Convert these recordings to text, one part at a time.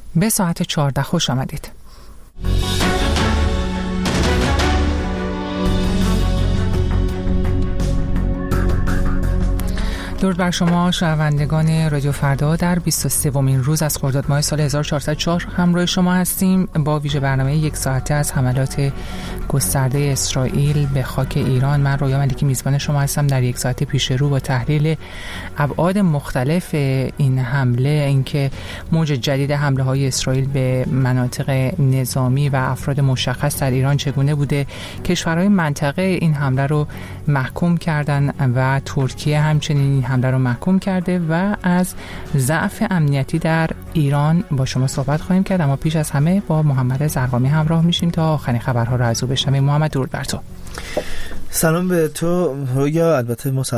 به ساعت 14 خوش آمدید. درود بر شما شنوندگان رادیو فردا. در 23مین روز از خرداد ماه سال 1404 همراه شما هستیم با ویژه برنامه یک ساعته از حملات گسترده اسرائیل به خاک ایران. من رویا ملکی میزبان شما هستم در یک ساعت پیش رو با تحلیل ابعاد مختلف این حمله، اینکه موج جدید حمله های اسرائیل به مناطق نظامی و افراد مشخص در ایران چگونه بوده، کشورهای منطقه این حمله رو محکوم کردن و ترکیه همچنین حمله رو محکوم کرده و از ضعف امنیتی در ایران با شما صحبت خواهیم کرد. اما پیش از همه با محمد زرقامی همراه میشیم تا آخرین خبرها رو از او بشنویم. محمد درود بر تو. سلام به تو رویا. البته ما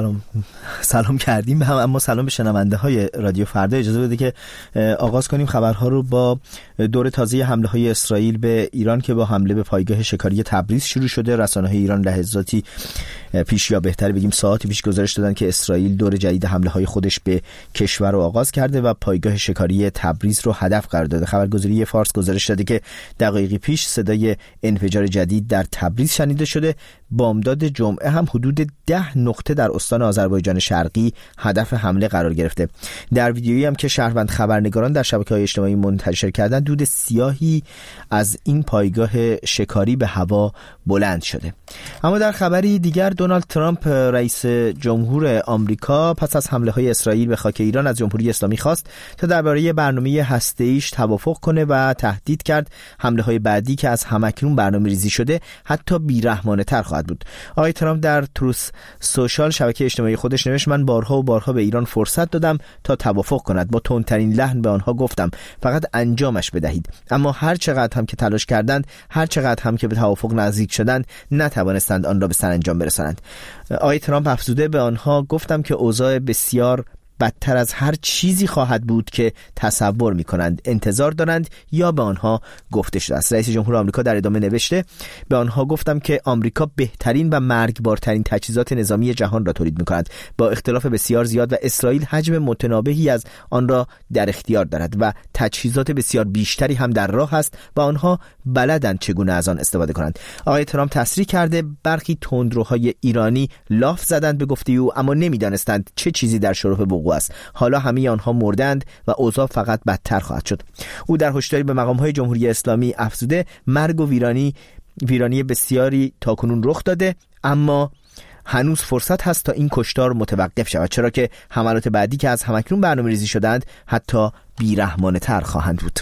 سلام کردیم اما سلام به شنونده های رادیو فردا. اجازه بده که آغاز کنیم خبرها رو با دور تازه حمله های اسرائیل به ایران که با حمله به پایگاه شکاری تبریز شروع شده. رسانه‌های ایران لحظاتی پیش، یا بهتر بگیم ساعتی پیش، گزارش دادن که اسرائیل دور جدید حمله های خودش به کشور رو آغاز کرده و پایگاه شکاری تبریز رو هدف قرار داده. خبرگزاری فارس گزارش داده که دقایقی پیش صدای انفجار جدید در تبریز شنیده شده. بامداد جمعه هم حدود 10 نقطه در استان آذربایجان شرقی هدف حمله قرار گرفته. در ویدیویی هم که شهروند خبرنگاران در شبکه‌های اجتماعی منتشر کردن، دود سیاهی از این پایگاه شکاری به هوا بلند شده. اما در خبری دیگر، دونالد ترامپ رئیس جمهور آمریکا پس از حمله‌های اسرائیل به خاک ایران از جمهوری اسلامی خواست تا درباره برنامه هسته‌ایش توافق کنه و تهدید کرد حمله‌های بعدی که از همکنون برنامه‌ریزی شده حتی بی‌رحمانه‌تر خواهد بود. آقای ترامپ در تروث سوشال شبکه اجتماعی خودش نوشت: من بارها و بارها به ایران فرصت دادم تا توافق کند. با تندترین لحن به آنها گفتم فقط انجامش بدهید. اما هر چقدر هم که تلاش کردند، هر چقدر هم که به توافق نزدیک شدند، نتوانستند آن را به سرانجام برسانند. آقای ترامپ افزوده: به آنها گفتم که اوضاع بسیار بدتر از هر چیزی خواهد بود که تصور می‌کنند. انتظار دارند یا به آنها گفته شده است. رئیس جمهور آمریکا در ادامه نوشته: به آنها گفتم که آمریکا بهترین و مرگبارترین تجهیزات نظامی جهان را تولید می‌کند، با اختلاف بسیار زیاد، و اسرائیل حجم متناوبی از آن را در اختیار دارد و تجهیزات بسیار بیشتری هم در راه است و آنها بلدند چگونه از آن استفاده کنند. آقای ترامپ تصریح کرده برخی تندروهای ایرانی لاف زدند به گفته او، اما نمی‌دانستند چه چیزی در شرف وقوع است. حالا همه آنها مردند و اوضاع فقط بدتر خواهد شد. او در هشداری به مقام‌های جمهوری اسلامی افزوده: مرگ و ویرانی بسیاری تاکنون رخ داده، اما هنوز فرصت هست تا این کشتار متوقف شود، چرا که حملات بعدی که از همکنون برنامه‌ریزی شدند حتی بی‌رحمانه‌تر خواهند بود.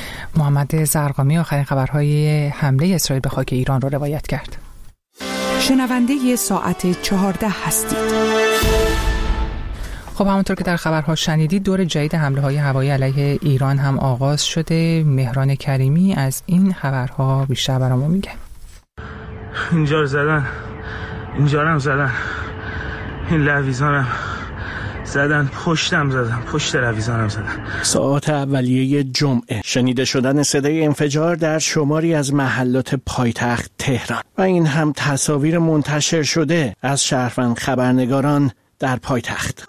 محمد زرقامی آخرین خبرهای حمله اسرائیل به خاک ایران را روایت کرد. شنونده ساعت 14 هستید. خب همونطور که در خبرها شنیدید، دور جدید حمله‌های هوایی علیه ایران هم آغاز شده. مهران کریمی از این خبرها بیشتر برامون میگه. اینجا رو زدن، اینجا هم زدن، این لویزانم زدن، پشتم زدن، پشت لویزانم زدن. ساعات اولیه جمعه شنیده شدن صدای انفجار در شماری از محلات پایتخت تهران و این هم تصاویر منتشر شده از شهروند خبرنگاران در پایتخت،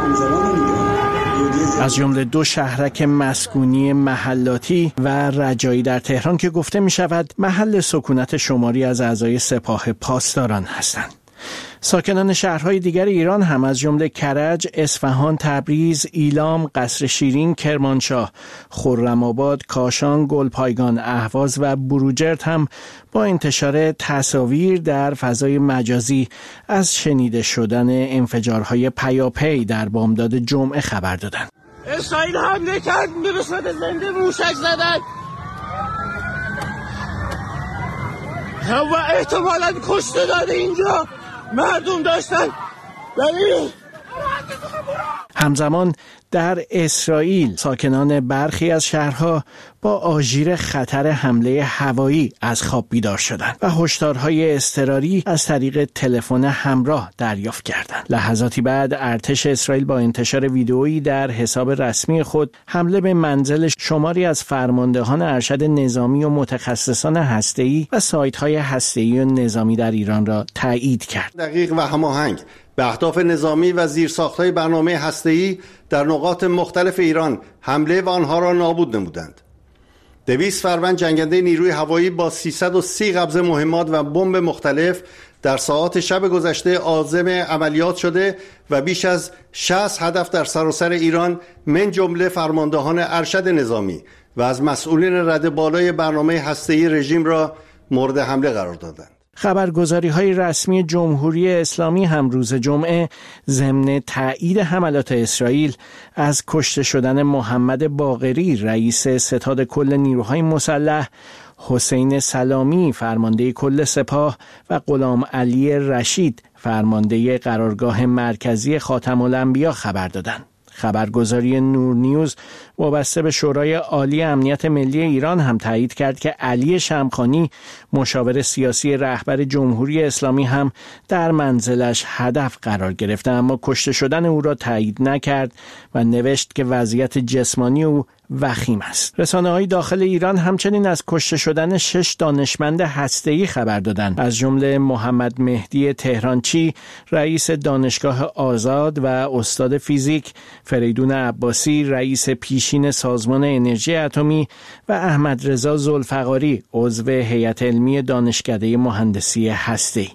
از جمله 2 شهرک مسکونی محلاتی و رجایی در تهران که گفته می شود محل سکونت شماری از اعضای سپاه پاسداران هستند. ساکنان شهرهای دیگر ایران هم از جمله کرج، اصفهان، تبریز، ایلام، قصر شیرین، کرمانشاه، خرم‌آباد، کاشان، گلپایگان، اهواز و بروجرد هم با انتشار تصاویر در فضای مجازی از شنیده شدن انفجارهای پیاپی در بامداد جمعه خبر دادند. اسرائیل حمله کرد، میرسه به زنده موشک زدن و احتمالاً کشته داده اینجا مردم داشتن. همزمان در اسرائیل ساکنان برخی از شهرها با آژیر خطر حمله هوایی از خواب بیدار شدند و هشدارهای اضطراری از طریق تلفن همراه دریافت کردند. لحظاتی بعد ارتش اسرائیل با انتشار ویدئویی در حساب رسمی خود حمله به منزل شماری از فرماندهان ارشد نظامی و متخصصان هسته‌ای و سایت‌های هسته‌ای و نظامی در ایران را تایید کرد. دقیق و هماهنگ به اهداف نظامی و زیرساخت‌های برنامه هسته‌ای در نقاط مختلف ایران حمله و آنها را نابود نمودند. 200 فروند جنگنده نیروی هوایی با 330 قبض مهمات و بمب مختلف در ساعات شب گذشته عازم عملیات شده و بیش از 60 هدف در سراسر ایران من جمله فرماندهان ارشد نظامی و از مسئولین رده بالای برنامه هسته‌ای رژیم را مورد حمله قرار دادند. خبرگزاری‌های رسمی جمهوری اسلامی هم روز جمعه ضمن تایید حملات اسرائیل از کشته شدن محمد باقری رئیس ستاد کل نیروهای مسلح، حسین سلامی فرمانده کل سپاه و غلام علی رشید فرمانده قرارگاه مرکزی خاتم الانبیا خبر دادند. خبرگزاری نور نیوز وابسته به شورای عالی امنیت ملی ایران هم تایید کرد که علی شمخانی مشاور سیاسی رهبر جمهوری اسلامی هم در منزلش هدف قرار گرفته، اما کشته شدن او را تایید نکرد و نوشت که وضعیت جسمانی او وخیم است. رسانه‌های داخل ایران همچنین از کشته شدن 6 دانشمند هسته‌ای خبر دادند، از جمله محمد مهدی تهرانچی رئیس دانشگاه آزاد و استاد فیزیک، فریدون عباسی رئیس پیشین سازمان انرژی اتمی و احمد رضا ذوالفقاری عضو هیئت علمی دانشکده مهندسی هسته‌ای.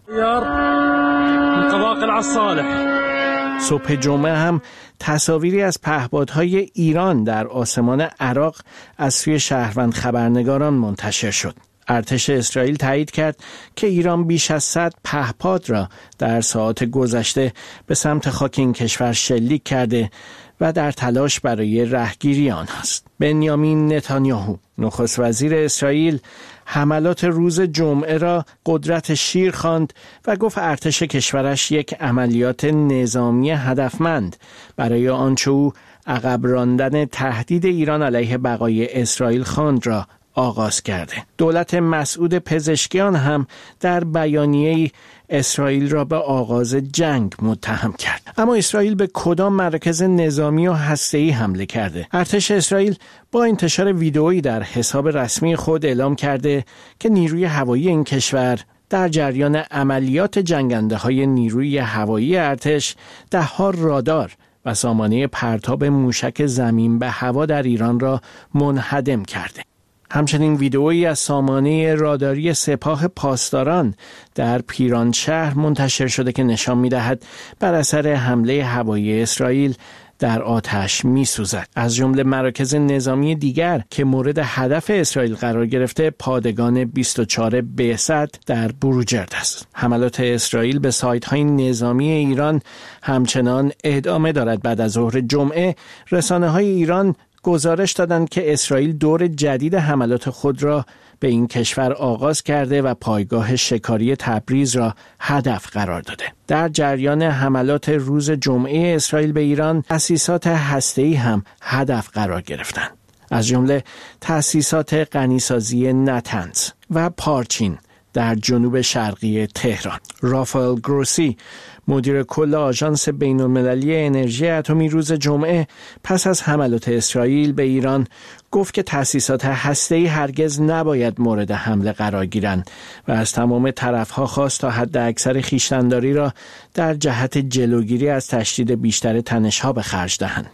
صبح جمعه هم تصاویری از پهپادهای ایران در آسمان عراق از سوی شهروند خبرنگاران منتشر شد. ارتش اسرائیل تایید کرد که ایران بیش از 100 پهپاد را در ساعات گذشته به سمت خاک این کشور شلیک کرده و در تلاش برای رهگیری آنهاست. بنیامین نتانیاهو نخست وزیر اسرائیل حملات روز جمعه را قدرت شیر خواند و گفت ارتش کشورش یک عملیات نظامی هدفمند برای آنچه او عقب راندن تهدید ایران علیه بقای اسرائیل خواند را آغاز کرده. دولت مسعود پزشکیان هم در بیانیه‌ای اسرائیل را به آغاز جنگ متهم کرد. اما اسرائیل به کدام مراکز نظامی و هسته‌ای حمله کرده؟ ارتش اسرائیل با انتشار ویدئویی در حساب رسمی خود اعلام کرده که نیروی هوایی این کشور در جریان عملیات جنگنده‌های نیروی هوایی ارتش ده‌ها رادار و سامانه پرتاب موشک زمین به هوا در ایران را منهدم کرده. همچنین ویدئویی از سامانه راداری سپاه پاسداران در پیرانشهر منتشر شده که نشان می‌دهد بر اثر حمله هوایی اسرائیل در آتش می‌سوزد. از جمله مراکز نظامی دیگر که مورد هدف اسرائیل قرار گرفته پادگان 24 بهست در بروجرد است. حملات اسرائیل به سایت‌های نظامی ایران همچنان ادامه دارد. بعد از ظهر جمعه رسانه‌های ایران گزارش دادند که اسرائیل دور جدید حملات خود را به این کشور آغاز کرده و پایگاه شکاری تبریز را هدف قرار داده. در جریان حملات روز جمعه اسرائیل به ایران، تأسیسات هسته‌ای هم هدف قرار گرفتند، از جمله تأسیسات غنیسازی نتنز و پارچین در جنوب شرقی تهران. رافائل گروسی مدیر کل آژانس بین‌المللی انرژی اتمی روز جمعه پس از حملات اسرائیل به ایران گفت که تأسیسات هسته‌ای هرگز نباید مورد حمله قرار گیرند و از تمام طرف‌ها خواست تا حد اکثر خویشتن‌داری را در جهت جلوگیری از تشدید بیشتر تنش‌ها به خرج دهند.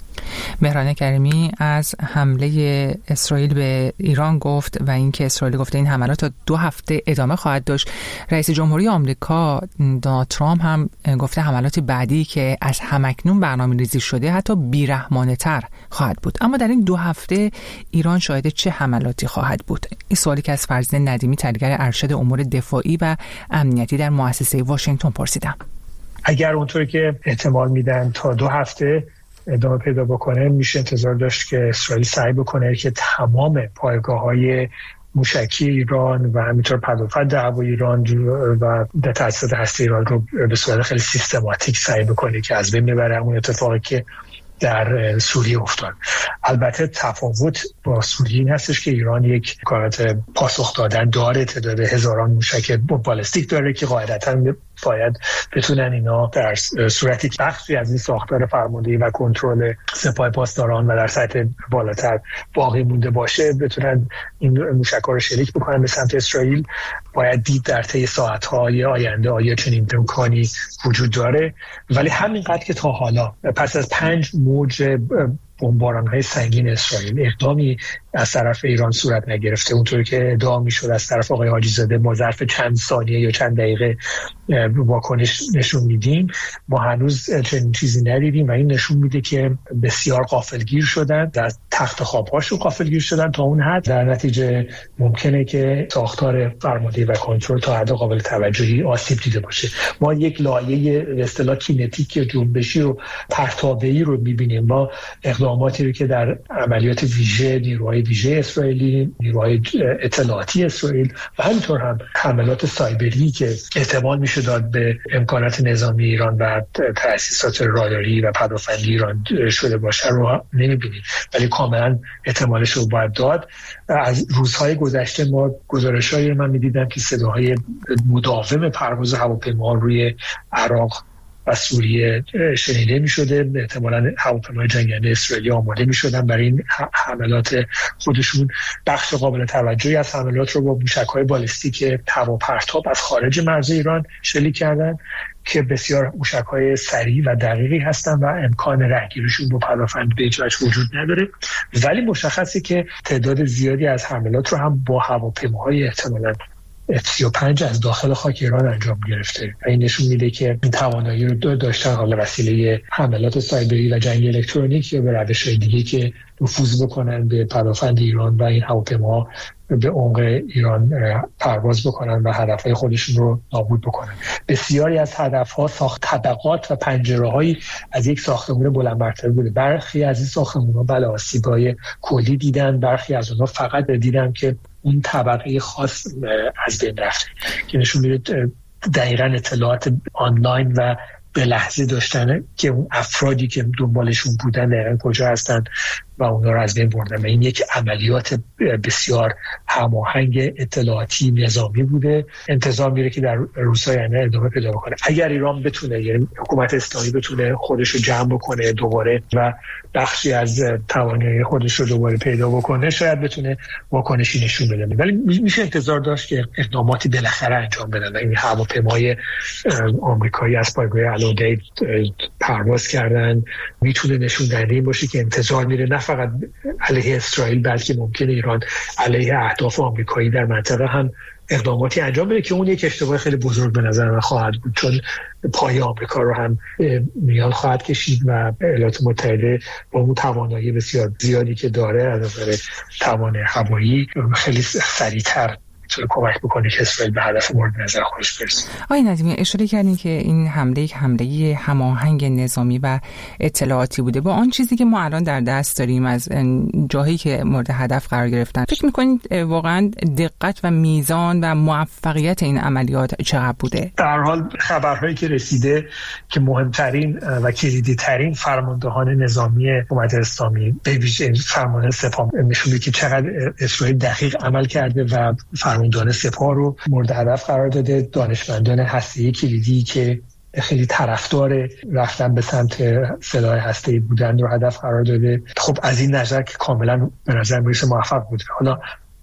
مهران کریمی از حمله اسرائیل به ایران گفت و اینکه اسرائیل گفته این حملات تا 2 هفته ادامه خواهد داشت. رئیس جمهوری آمریکا دونالد ترامپ هم گفته حملات بعدی که از همکنون برنامه‌ریزی شده حتی بی‌رحمانه‌تر خواهد بود. اما در این 2 هفته ایران شاهد چه حملاتی خواهد بود؟ این سوالی که از فرزین ندیمی تدبیر ارشد امور دفاعی و امنیتی در مؤسسه واشنگتن پرسیدم. اگر اونطوری که احتمال میدن تا 2 هفته ادامه پیدا بکنه، میشه انتظار داشت که اسرائیل سعی بکنه که تمام پایگاه‌های موشکی ایران و همینطور پدافند در هوای ایران و در تأسیسات هسته ایران رو به صورت خیلی سیستماتیک سعی بکنه که از بین ببره اون اتفاقی که در سوریه افتاد. البته تفاوت با سوریه این هستش که ایران یک کارت پاسخ دادن داره، تعداد هزاران موشک بالستیک داره که قاعدتاً باید بتونن اینا در صورتی که بخشی از این ساختار فرماندهی و کنترل سپاه پاسداران و در سطح بالاتر باقی مونده باشه بتونن این موشک‌ها رو شلیک بکنن به سمت اسرائیل. باید دید در طی ساعت‌های آینده آیا چنین امکانی وجود داره، ولی همینقدر که تا حالا پس از 5 موج بمباران‌های سنگین اسرائیل اقدامی از طرف ایران صورت نگرفته، اونطوری که ادعا می‌شد از طرف آقای حاجی‌زاده ما ظرف چند ثانیه یا چند دقیقه واکنش نشون میدیم، ما هنوز چنین چیزی ندیدیم و این نشون میده که بسیار غافلگیر شدن، در تخت خواب‌هاشون غافلگیر شدن تا اون حد در نتیجه ممکنه که ساختار فرماندهی و کنترل تا حد قابل توجهی آسیب دیده باشه. ما یک لایه به اصطلاح کینتیک جنبشی رو پرتابه‌ای رو می‌بینیم. ما اقداماتی رو که در عملیات ویژه نیروهای ویژه اسرائیلی، نیروهای اطلاعاتی اسرائیل و همینطور هم حملات سایبری که احتمال میشه داد به امکانات نظامی ایران و تأسیسات راداری و پدافندی ایران شده باشه رو نمی‌بینیم، ولی کاملا احتمالش رو باید داد. از روزهای گذشته ما گزارش‌هایی رو من می‌دیدم که صداهای مداوم پرواز هواپیما روی عراق و سوریه شنیده می شده. احتمالاً هواپیمای جنگنده اسرائیلی آماده می شدن برای این حملات خودشون. بخش قابل توجهی از حملات رو با موشک‌های بالستیک هواپرتاب از خارج مرز ایران شلیک کردن که بسیار موشک‌های سریع و دقیقی هستن و امکان رهگیریشون با پدافند به هیچ وجه وجود نداره، ولی مشخصه که تعداد زیادی از حملات رو هم با هواپیماهای احتمالاً F-35 از داخل خاک ایران انجام گرفته و این نشون میده که این توانایی رو داشتن، حالا وسیله حملات سایبری و جنگ الکترونیک یا به روش‌های دیگه که نفوذ بکنن به پدافند ایران و این هواپیما به عمق ایران پرواز بکنن و هدفهای خودشون رو نابود بکنن. بسیاری از هدفها ساخت طبقات و پنجره‌هایی از یک ساختمان بلند مرتبه بوده. برخی از این ساختمان‌ها بله آسیب‌های کلی دیدن، برخی از اونها فقط دیدن که اون طبقه خاص از بین رفته که نشون میده دقیقاً اطلاعات آنلاین و به لحظه داشتن که اون افرادی که دنبالشون بودن دقیقاً کجا هستن و اونا رو از بین بردن. و این یک عملیات بسیار هماهنگ اطلاعاتی نظامی بوده. انتظار میره که در روزهای آینده ادامه پیدا بکنه. اگر ایران بتونه، یعنی حکومت اسلامی بتونه خودش رو جمع بکنه دوباره و بخشی از توانایی خودش رو دوباره پیدا بکنه، شاید بتونه واکنشی نشون بده. ولی میشه انتظار داشت که اقداماتی بالاخره انجام بدن. این هواپیمای آمریکایی از پایگاه الودید پرواز کردن میتونه نشون دهنده این باشه که انتظار میره نه فقط علیه اسرائیل بلکه ممکنه ایران علیه اهداف آمریکایی در منطقه هم اقداماتی انجام بده که اون یک اشتباه خیلی بزرگ به نظر من خواهد بود، چون پای آمریکا رو هم میان خواهد کشید و ایالات متحده با اون توانایی بسیار زیادی که داره از نظر توان هوایی خیلی سریعتر میتونه کمک بکنه که اسرائیل به هدف مورد نظر خودش برسه. آقای ندیمی اشاره کردین که این حمله یک حمله هماهنگ نظامی و اطلاعاتی بوده. با آن چیزی که ما الان در دست داریم از جاهایی که مورد هدف قرار گرفتن، فکر می‌کنید واقعا دقت و میزان و موفقیت این عملیات چقدر بوده؟ در حال خبرهایی که رسیده که مهمترین و کلیدی ترین فرماندهان نظامی حکومت اسلامی به ویژه فرمانده سپاه نشون میده که چقدر اسرائیل دقیق عمل کرده و فرماندهان سپاه رو مورد هدف قرار داده. دانشمندان هسته‌ای کلیدی که خیلی طرفدار رفتن به سمت سلاح هسته‌ای بودن رو هدف قرار داده. خب از این نظر که کاملا به نظر میرسه موفق بود. حالا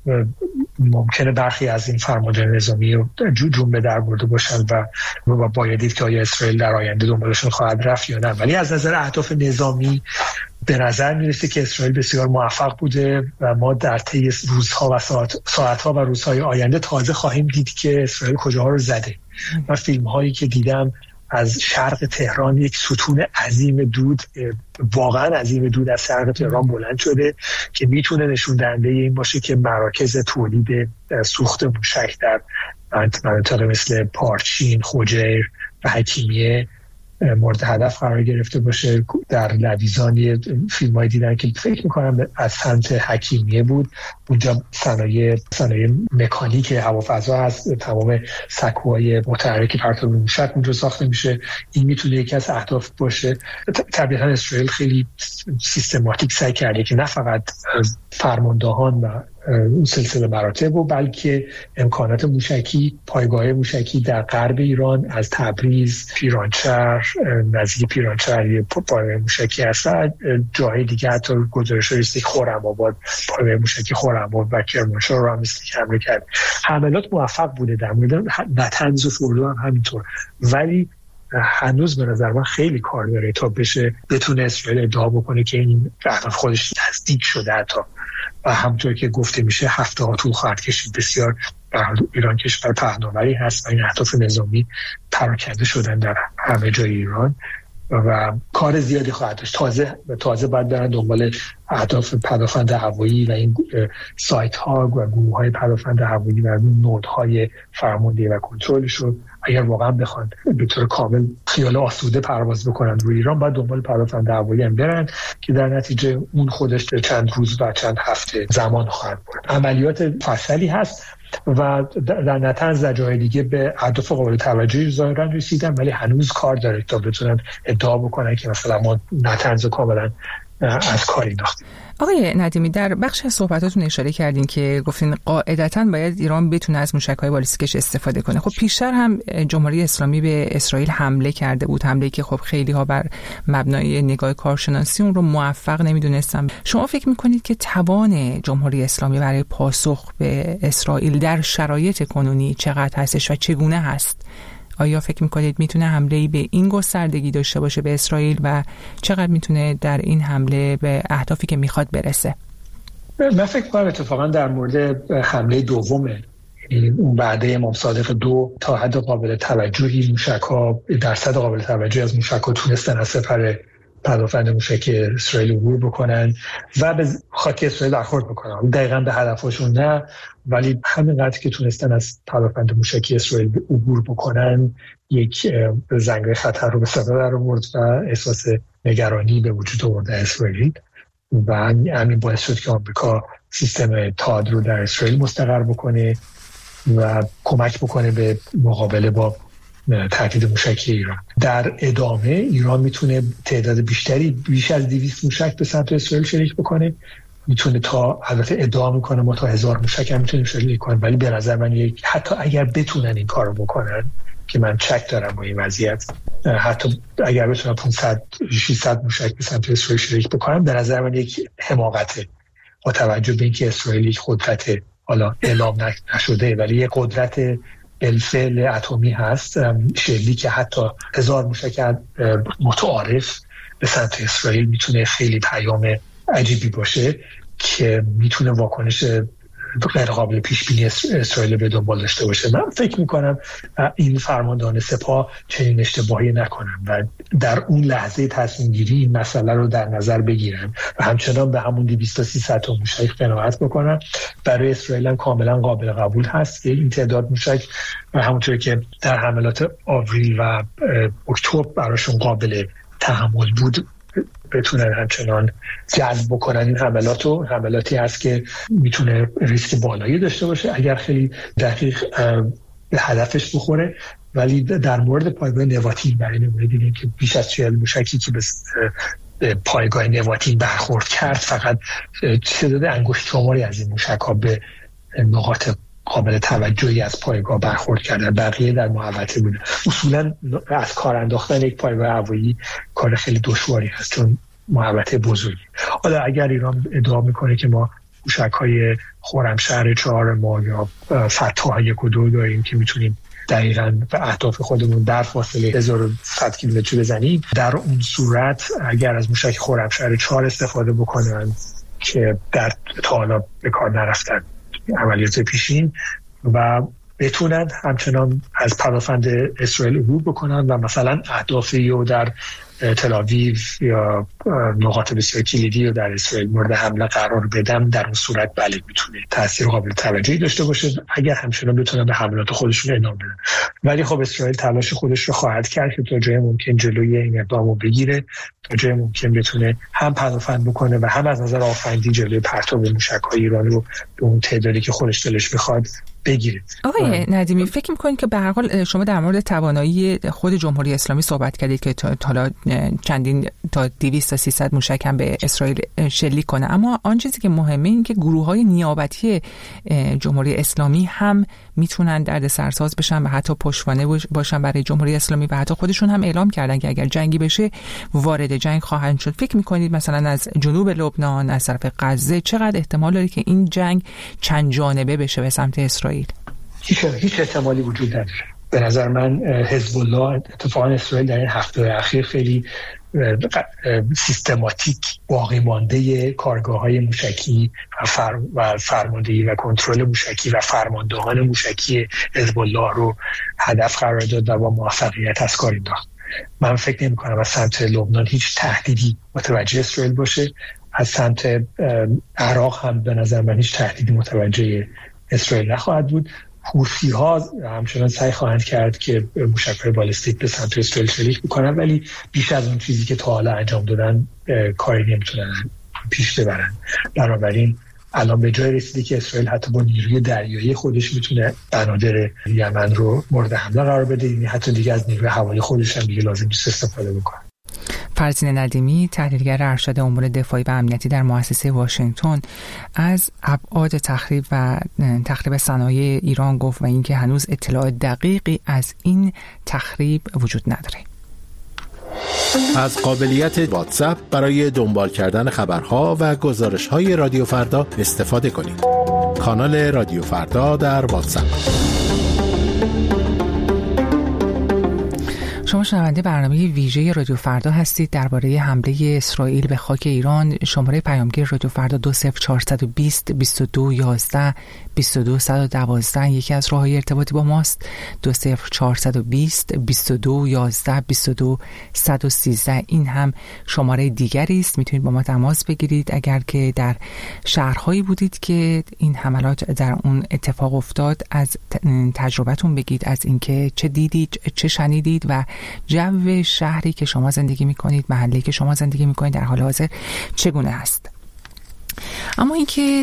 ممکنه برخی از این فرماندهان نظامی رو جنبه در برده باشن و باید دید که آیا اسرائیل در آینده دنبالشون خواهد رفت یا نه، ولی از نظر اهداف نظامی به نظر میرسه که اسرائیل بسیار موفق بوده و ما در طی روزها و ساعتها و روزهای آینده تازه خواهیم دید که اسرائیل کجاها رو زده. من فیلم هایی که دیدم از شرق تهران یک ستون عظیم دود، واقعا عظیم دود از شرق تهران بلند شده که میتونه نشون دهنده این باشه که مراکز تولید سوخت موشک در مناطق مثل پارچین، خوجیر و حکیمیه مورد هدف قرار گرفته باشه. در لویزان فیلمایی دیدن که فکر میکنم از سمت حکیمیه بود، اونجا صنایع مکانیک هوافضا هست، تمام سکوهای متحرک پرتاب موشک اونجا ساخته میشه. این میتونه یکی از اهداف باشه. طبیعتا اسرائیل خیلی سیستماتیک سعی کرده که نه فقط فرماندهان و اون سلسله مراتب و بلکه امکانات موشکی، پایگاه موشکی در غرب ایران از تبریز، پیرانشهر، نزدیک پیرانشهر یه پایگاه موشکی هست، جاهای دیگه حتی گزارش‌هایی است که خرم‌آباد، پایگاه موشکی خرم‌آباد و کرمانشاه رو هم مثل که حمله کرد. حملات موفق بوده در مورد نتنز و فردو هم همینطور، ولی هنوز به نظر من خیلی کار داره تا بتونه اسرائیل ادعا بکنه که این اهداف خودش نزدیک شده حتی. و همونطور که گفته میشه هفته ها طول خواهد کشید. بسیار ایران کشور پهناوری هست و این اهداف نظامی پراکنده شدن در همه جای ایران و کار زیادی خواهد داشت. تازه باید برن دنبال اهداف پدافند هوایی و این سایت ها و گروه های پدافند هوایی و نودهای فرماندهی و کنترلش رو اگر واقعا بخوان به طور کامل خیال آسوده پرواز بکنن روی ایران، باید دنبال پدافند هوایی هم برن که در نتیجه اون خودش چند روز و چند هفته زمان خواهد برد. عملیات فصلی هست و در نتیجه از جای دیگه به اهداف قابل توجهی ظاهرا رسیدن، ولی هنوز کار داره تا بتونن ادعا بکنن که مثلا ما نتنز کاملا از کاری انداختیم. آقای ندیمی، در بخش از صحبتاتون اشاره کردین که گفتین قاعدتاً باید ایران بتونه از موشک‌های بالستیکش استفاده کنه. خب پیشتر هم جمهوری اسلامی به اسرائیل حمله کرده بود، حمله‌ای که خب خیلی ها بر مبنای نگاه کارشناسی اون رو موفق نمیدونستن. شما فکر میکنید که توان جمهوری اسلامی برای پاسخ به اسرائیل در شرایط کنونی چقدر هستش و چگونه هست؟ آیا فکر میکنید میتونه حمله‌ای به این گستردگی داشته باشه به اسرائیل و چقدر میتونه در این حمله به اهدافی که میخواد برسه؟ من فکر کنم اتفاقا در مورد حمله دومه، اون بعده امام صادق 2 تا حد قابل توجهی موشک‌ها، درصد قابل توجهی از موشک‌ها تونستن از سپر پدافند موشک اسرائیل عبور بکنن و به خاک اسرائیل برخورد بکنن. دقیقاً به هدفشون نه، ولی همینقدر که تونستن از پدافند موشکی اسرائیل عبور بکنن یک زنگای خطر رو به صدا در آورد و احساس نگرانی به وجود آورد اسرائیل و همین باعث شد که آمریکا سیستم تاد رو در اسرائیل مستقر بکنه و کمک بکنه به مقابله با تهدید موشکی ایران. در ادامه ایران میتونه تعداد بیشتری، بیش از 200 موشک به سمت اسرائیل شلیک بکنه. میتونه تا البته ادعا میکنه ما تا 1000 موشک هم میتونیم شلیک کنیم، ولی به نظر من حتی اگر بتونن این کارو بکنن که من شک دارم با این وضعیت، حتی اگر بتونن 500 600 موشک به سمت اسرائیل شلیک بکنن، به نظر من یک حماقته با توجه به اینکه اسرائیل یک قدرت حالا اعلام نشده ولی یک قدرت بالفعل اتمی هست، شلیک حتی 1000 موشک متعارف به سمت اسرائیل میتونه خیلی پیام عجیبی باشه که میتونه واکنش غیر قابل پیش بینی اسرائیل به دنبال داشته باشه. من فکر میکنم این فرماندهان سپاه چنین اشتباهی نکنن و در اون لحظه تصمیم گیری این مسئله رو در نظر بگیرن و همچنان به همون 200 تا 300 تا موشک قناعت بکنن. برای اسرائیل هم کاملا قابل قبول هست که این تعداد موشک همونطور که در حملات آوریل و اکتبر براشون قابل تحمل بود بتونن همچنان جذب بکنن این حملاتی هست که میتونه ریسک بالایی داشته باشه اگر خیلی دقیق به هدفش بخوره. ولی در مورد پایگاه نواتین برای نمونه دیدیم که بیش از 40 موشکی که به پایگاه نواتین برخورد کرد، فقط تعداد انگشت شماری از این موشک‌ها به نقاط قابل توجهی از پایگاه برخورد کردن، بقیه در محوطه بوده. اصولا از کار انداختن یک پایگاه هوایی کار خیلی دشواری هست چون محوطه بزرگی. حالا اگر ایران ادعا میکنه که ما موشک‌های خرمشهر 4 ما یا فتح 1 و 2 داریم که میتونیم دقیقاً به اهداف خودمون در فاصله 1100 کیلومتری بزنیم، در اون صورت اگر از موشک خرمشهر 4 استفاده بکنن که در تا حالا به کار نرفتن عملیات پیشین و بتونن همچنان از پدافند اسرائیل عبور بکنن و مثلا اهدافی رو در تل‌آویو یا نقاط بسیار کلیدی رو در اسرائیل مورد حمله قرار بدن، در اون صورت بله میتونه تاثیر قابل توجهی داشته باشه اگر همچنان بتونن به حملات خودشون ادامه بدن. ولی خب اسرائیل تلاش خودش رو خواهد کرد که تا جای ممکن جلوی این اقدامو بگیره، تا جای ممکن بتونه هم پدافند بکنه و هم از نظر آفندی جلوی پرتاب موشک‌های ایرانی رو به اون تعدادی که خودش دلش می‌خواد بگیره. آقای ندیمی، فکر می‌کنید که به هر حال شما در مورد توانایی خود جمهوری اسلامی صحبت کردید که حالا چندین تا 200 تا 300 موشک هم به اسرائیل شلیک کنه، اما آن چیزی که مهمه این که گروه‌های نیابتی جمهوری اسلامی هم میتونن دردسرساز بشن و حتی پشتوانه باشن برای جمهوری اسلامی و حتی خودشون هم اعلام کردن که اگر جنگی بشه وارد جنگ خواهند شد. فکر می‌کنید مثلا از جنوب لبنان، از طرف غزه چقدر احتمال داره که این جنگ چند جانبه بشه به سمت اسرائیل؟ هیچ احتمالی وجود نداره. به نظر من حزب الله اتفاقا اسرائیل در این هفته اخیر خیلی سیستماتیک باقی مانده کارگاه‌های موشکی و فرماندهی و کنترل موشکی و فرماندهان موشکی حزب الله رو هدف قرار داد و با موفقیت از کار انداخت. من فکر نمی‌کنم از سمت لبنان هیچ تهدیدی متوجه اسرائیل باشه. از سمت عراق هم به نظر من هیچ تهدیدی متوجه اسرائیل نخواهد بود. حوثی‌ها همچنان سعی خواهند کرد که موشک‌های بالستیک به سمت اسرائیل شلیک بکنن، ولی بیش از اون چیزی که تا حالا انجام دادن کاری نمیتونن پیش ببرن. بنابراین الان به جای رسیده که اسرائیل حتی با نیروی دریایی خودش میتونه بنادر یمن رو مورد حمله قرار بده، یعنی حتی دیگه از نیروی هوایی خودش هم دیگه لازم نیست استفاده بکنه. فرزین ندیمی، تحلیلگر ارشد امور دفاعی و امنیتی در مؤسسه واشنگتن، از ابعاد تخریب صنایع ایران گفت و اینکه هنوز اطلاع دقیقی از این تخریب وجود نداره. از قابلیت واتساپ برای دنبال کردن خبرها و گزارش‌های رادیو فردا استفاده کنید. کانال رادیو فردا در واتساپ. شما شنونده برنامه ویژه رادیو فردا هستید. درباره حمله اسرائیل به خاک ایران شماره پیامگیر رادیو فردا 20420 2211 22112 یکی از راه‌های ارتباطی با ماست. 20420 2211 22113 این هم شماره دیگری است. میتونید با ما تماس بگیرید اگر که در شهرهایی بودید که این حملات در اون اتفاق افتاد، از تجربتون بگید، از اینکه چه دیدید، چه شنیدید و جو شهری که شما زندگی میکنید، محله‌ای که شما زندگی میکنید در حال حاضر چگونه هست. اما اینکه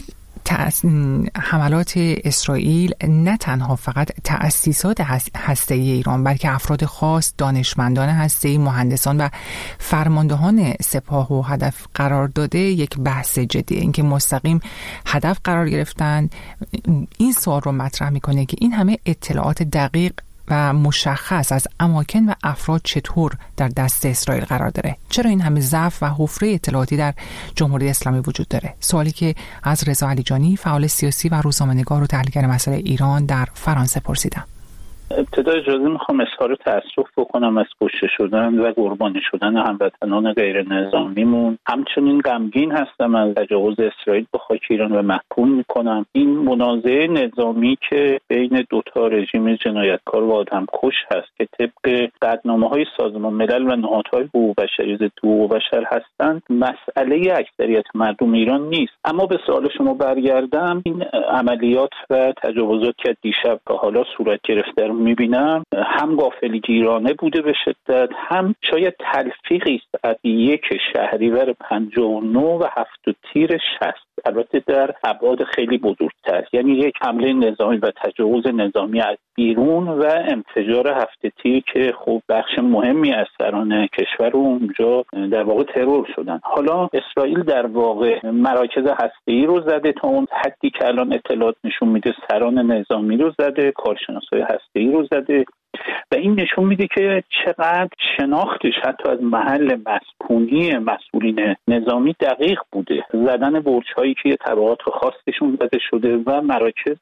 حملات اسرائیل نه تنها فقط تأسیسات هسته‌ای ایران، بلکه افراد خاص، دانشمندان هسته‌ای، مهندسان و فرماندهان سپاه و هدف قرار داده یک بحث جدیه. اینکه مستقیم هدف قرار گرفتن این سوال رو مطرح میکنه که این همه اطلاعات دقیق و مشخص از اماکن و افراد چطور در دست اسرائیل قرار داره؟ چرا این همه ضعف و حفره اطلاعاتی در جمهوری اسلامی وجود داره؟ سوالی که از رضا علیجانی، فعال سیاسی و روزنامه‌نگار و تحلیلگر مسائل ایران در فرانسه پرسیدم. ابتدا اجازه میخوام اظهار تأسف بکنم از کشته شدن و قربانی شدن هموطنان غیر نظامیمون. همچنین غمگین هستم از تجاوز اسرائیل به خاک ایران و محکوم میکنم این منازعه نظامی که بین دوتا رژیم جنایتکار و آدمکش هست که طبق قطعنامه‌های سازمان ملل و نهادهای حقوق بشری ضد حقوق بشر هستند مسئله اکثریت مردم ایران نیست. اما به سوال شما برگردم، این عملیات و تجاوزات که دیشب تا حالا صورت گرفته میبینم هم غافلگیرانه بوده به شدت، هم شاید تلفیقی است از یک شهریور 59 و 7 تیر 60، البته در ابعاد خیلی بزرگتر، یعنی یک حمله نظامی و تجاوز نظامی از بیرون و انفجار 7 تیر که خب بخش مهمی از سران کشور اونجا در واقع ترور شدن. حالا اسرائیل در واقع مراکز هسته‌ای رو زده، تا اون حدی که الان اطلاعات نشون میده سران نظامی رو زده، کارشناسای هسته‌ای رو زده و این نشون میده که چقدر شناختش حتی از محل مسکونی مسئولین نظامی دقیق بوده. زدن برج‌هایی که طبقات خاصشون زده شده و مراکز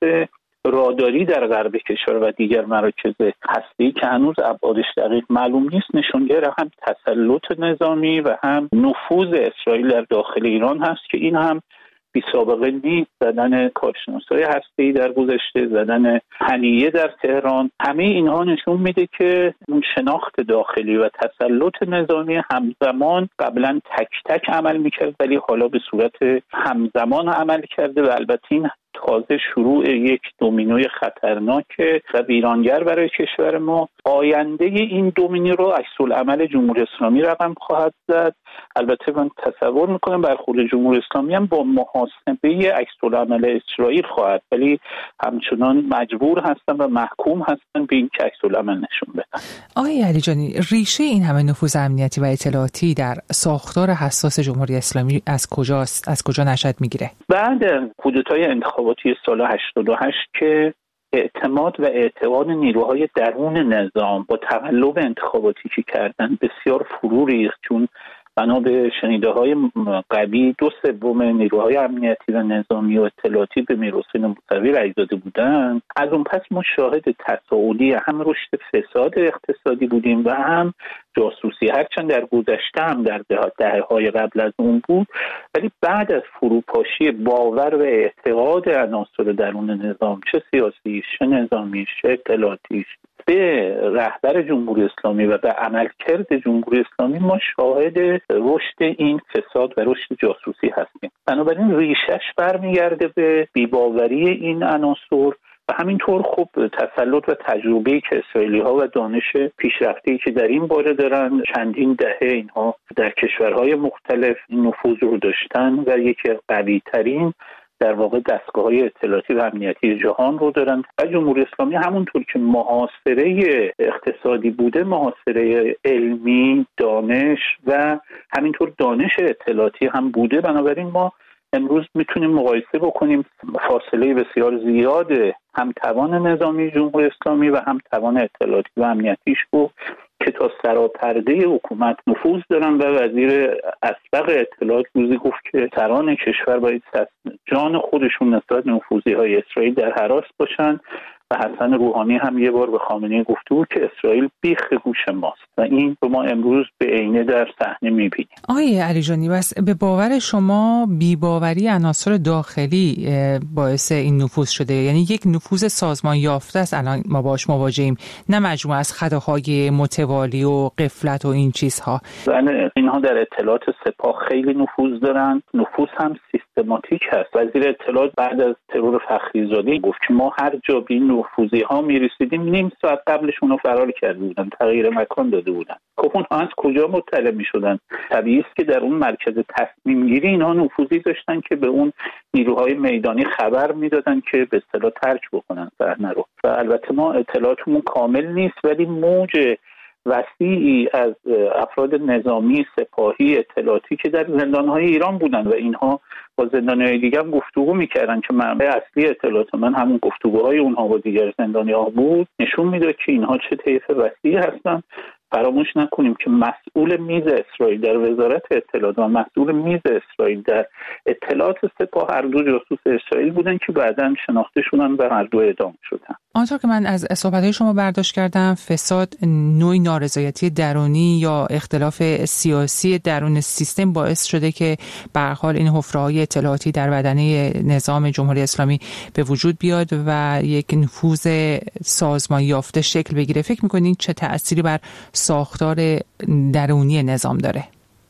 راداری در غرب کشور و دیگر مراکز هسته‌ای که هنوز ابعادش دقیق معلوم نیست نشونگر هم تسلط نظامی و هم نفوذ اسرائیل در داخل ایران هست که این هم بی سابقه نیست. زدن کارشناسای هسته‌ای در گذشته، زدن هنیه در تهران، همه اینها نشون میده که اون شناخت داخلی و تسلط نظامی همزمان قبلا تک تک عمل میکرد ولی حالا به صورت همزمان عمل کرده و البته این تازه شروع یک دومینوی خطرناک و ویرانگر برای کشور ما. آینده این دومینو رو عکس‌العمل جمهوری اسلامی رقم خواهد زد. البته من تصور میکنم برخورد جمهوری اسلامی هم با محاسبه عکس‌العمل اسرائیل خواهد، ولی همچنان مجبور هستن و محکوم هستن به این که عکس‌العمل نشون بدن. آقای علیجانی، ریشه این همه نفوذ امنیتی و اطلاعاتی در ساختار حساس جمهوری اسلامی از کجاست؟ از کجا نشأت میگیره؟ بعد کودتای انتخاباتی سال 88 که اعتماد و اعتقاد نیروهای درون نظام با تقلب انتخاباتی که کردن بسیار فرو ریخت، چون بنا به شنیده‌های قوی 2/3 نیروهای امنیتی و نظامی و اطلاعاتی به میرحسین موسوی رأی داده بودند. از اون پس ما شاهد تصاعدی هم رشد فساد اقتصادی بودیم و هم جاسوسی، هرچند در گذشته هم در دهه‌های قبل از اون بود، ولی بعد از فروپاشی باور و اعتقاد عناصر درون نظام، چه سیاسی، چه نظامی، چه اطلاعاتی، به رهبر جمهوری اسلامی و به عملکرد جمهوری اسلامی، ما شاهد رشد این فساد و رشد جاسوسی هستیم. بنابراین ریشش برمیگرده به بی‌باوری این عناصر و همینطور خب تسلط و تجربه‌ای که اسرائیلی‌ها و دانش پیشرفته‌ای که در این باره دارن، چندین دهه اینها در کشورهای مختلف نفوذ رو داشتن و یکی از قوی‌ترین در واقع دستگاه‌های اطلاعاتی و امنیتی جهان رو دارن. و جمهوری اسلامی همونطور که محاصره اقتصادی بوده، محاصره علمی، دانش و همینطور دانش اطلاعاتی هم بوده. بنابراین ما امروز میتونیم مقایسه بکنیم فاصله بسیار زیاد هم توان نظامی جمهوری اسلامی و هم توان اطلاعاتی و امنیتیش رو که تا سراپرده حکومت نفوذ دارن و وزیر اسبق اطلاعات روزی گفت که سران کشور باید جان خودشون نسبت نفوذی‌های اسرائیل در حراس باشن و حسن روحانی هم یه بار به خامنه‌ای گفته بود که اسرائیل بیخ گوش ماست و این رو ما امروز به عینه در صحنه می‌بینیم. آقای علیجانی، بس به باور شما بی‌باوری عناصر داخلی باعث این نفوذ شده؟ یعنی یک نفوذ سازمان یافته است الان ما باهاش مواجهیم، نه مجموعه از خطاهای متوالی و غفلت و این چیزها. اینها در اطلاعات سپاه خیلی نفوذ دارن، نفوذ هم سیستماتیک هست. وزیر اطلاعات بعد از ترور فخریزاده گفت که ما هر جا به نفوذی ها میرسیدیم نیم ساعت قبلشون رو فرار کرده بودن، تغییر مکان داده بودن. خب اونها از کجا مطلع میشدن؟ طبیعی است که در اون مرکز تصمیم گیری اینها نفوذی داشتن که به اون نیروهای میدانی خبر میدادن که به اصطلاح ترک بکنن صحنه رو. و البته ما اطلاعاتمون کامل نیست، ولی موج وسیعی از افراد نظامی، سپاهی، اطلاعاتی که در زندان‌های ایران بودن و اینها با زندانی‌های دیگه هم گفتگو می‌کردن که منبع اصلی اطلاعات من همون گفتگوهای اونها با دیگر زندانی‌ها بود، نشون میده که اینها چه طیف وسیعی هستن. فراموش نکنیم که مسئول میز اسرائیل در وزارت اطلاعات و مسئول میز اسرائیل در اطلاعات سپاه هر دو جاسوس اسرائیل بودن که بعداً شناخته شدن و هر دو اعدام شدن. آنطور که من از صحبت‌های شما برداشت کردم، فساد نوعی نارضایتی درونی یا اختلاف سیاسی درون سیستم باعث شده که به هر حال این حفره‌های اطلاعاتی در بدنه نظام جمهوری اسلامی به وجود بیاد و یک نفوذ سازمان یافته شکل بگیره. فکر می‌کنید چه تأثیری بر ساختار درونی نظام داره؟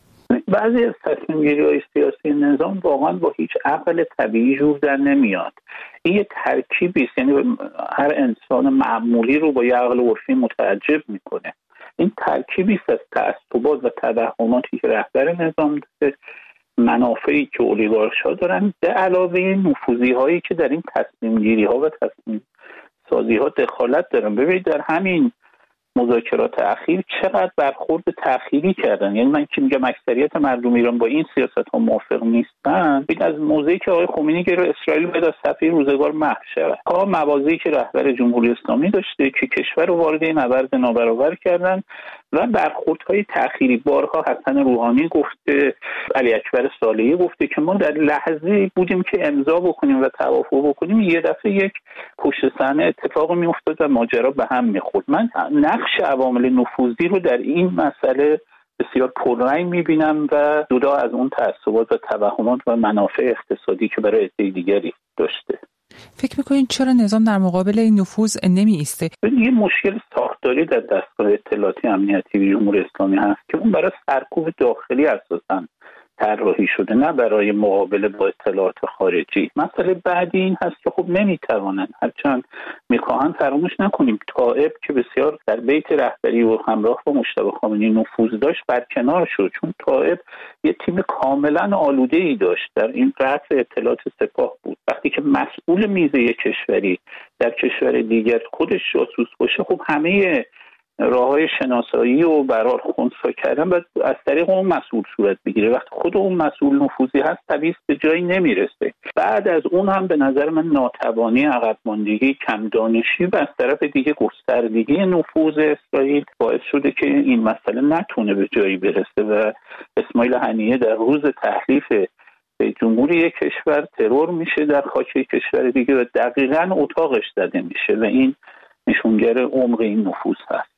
بعضی از تصمیم‌گیری‌های سیاسی نظام واقعا با هیچ عقل طبیعی جور در نمیاد. این یه ترکیبی است، یعنی هر انسان معمولی رو با یه عقل عرفی متعجب میکنه. این ترکیبی است از تعصبات و توهماتی که رهبر نظام داره، منافعی که اولیگارش‌ها دارن، به علاوه نفوذی‌هایی که در این تصمیم‌گیری‌ها و تصمیم سازی‌ها دخالت دارن. ببینید در همین مذاکرات اخیر چقدر برخورد تأخیری کردن. یعنی من که میگم اکثریت مردم ایران با این سیاست ها موافق نیستن، ببین از موضعی که آقای خمینی گرفت اسرائیل باید از صفحه روزگار محو شود، تا موازی که رهبر جمهوری اسلامی داشته که کشور رو وارد این نبرد نابرابر کردن و برخوردهای تأخیری. بارها حسن روحانی گفته، علی اکبر صالحی گفته که ما در لحظه بودیم که امضا بکنیم و توافق بکنیم، یه دفعه یک پشت صحنه اتفاق میافتاد و ماجرا به هم میخورد. من نقش عوامل نفوذی رو در این مسئله بسیار پررنگ میبینم و جدا از اون تعصبات و توهمات و منافع اقتصادی که برای عده دیگری داشته. فکر میکنین چرا نظام در مقابل این نفوذ نمی ایسته؟ یه مشکل ساختاری در دستگاه اطلاعاتی امنیتی جمهوری اسلامی هست که اون برای سرکوب داخلی اساساً طراحی شده، نه برای مقابله با اطلاعات خارجی. مسئله بعدی این هست که خب نمیتوانن، هرچند میخواهن. فراموش نکنیم طائب که بسیار در بیت رهبری و همراه با مجتبی خامنه‌ای نفوذ داشت برکنار شد، چون طائب یه تیم کاملا آلوده‌ای داشت در این رأس اطلاعات سپاه بود. وقتی که مسئول میز یک کشوری در کشور دیگر خودش جاسوس باشه، خب همه راههای شناسایی و برار خنثی کردن باید از طریق اون مسئول صورت بگیره. وقتی خود اون مسئول نفوذی هست طبیعی به جایی نمیرسه. بعد از اون هم به نظر من ناتوانی، عقب ماندگی، کم دانشی و از طرف دیگه گستردگی نفوذ اسرائیل باعث شده که این مسئله نتونه به جایی برسه و اسماعیل هنیه در روز تحریف جمهوری یک کشور ترور میشه در خاک کشور دیگه و دقیقاً اتاقش زده میشه و این نشونگر عمق این نفوذ هست.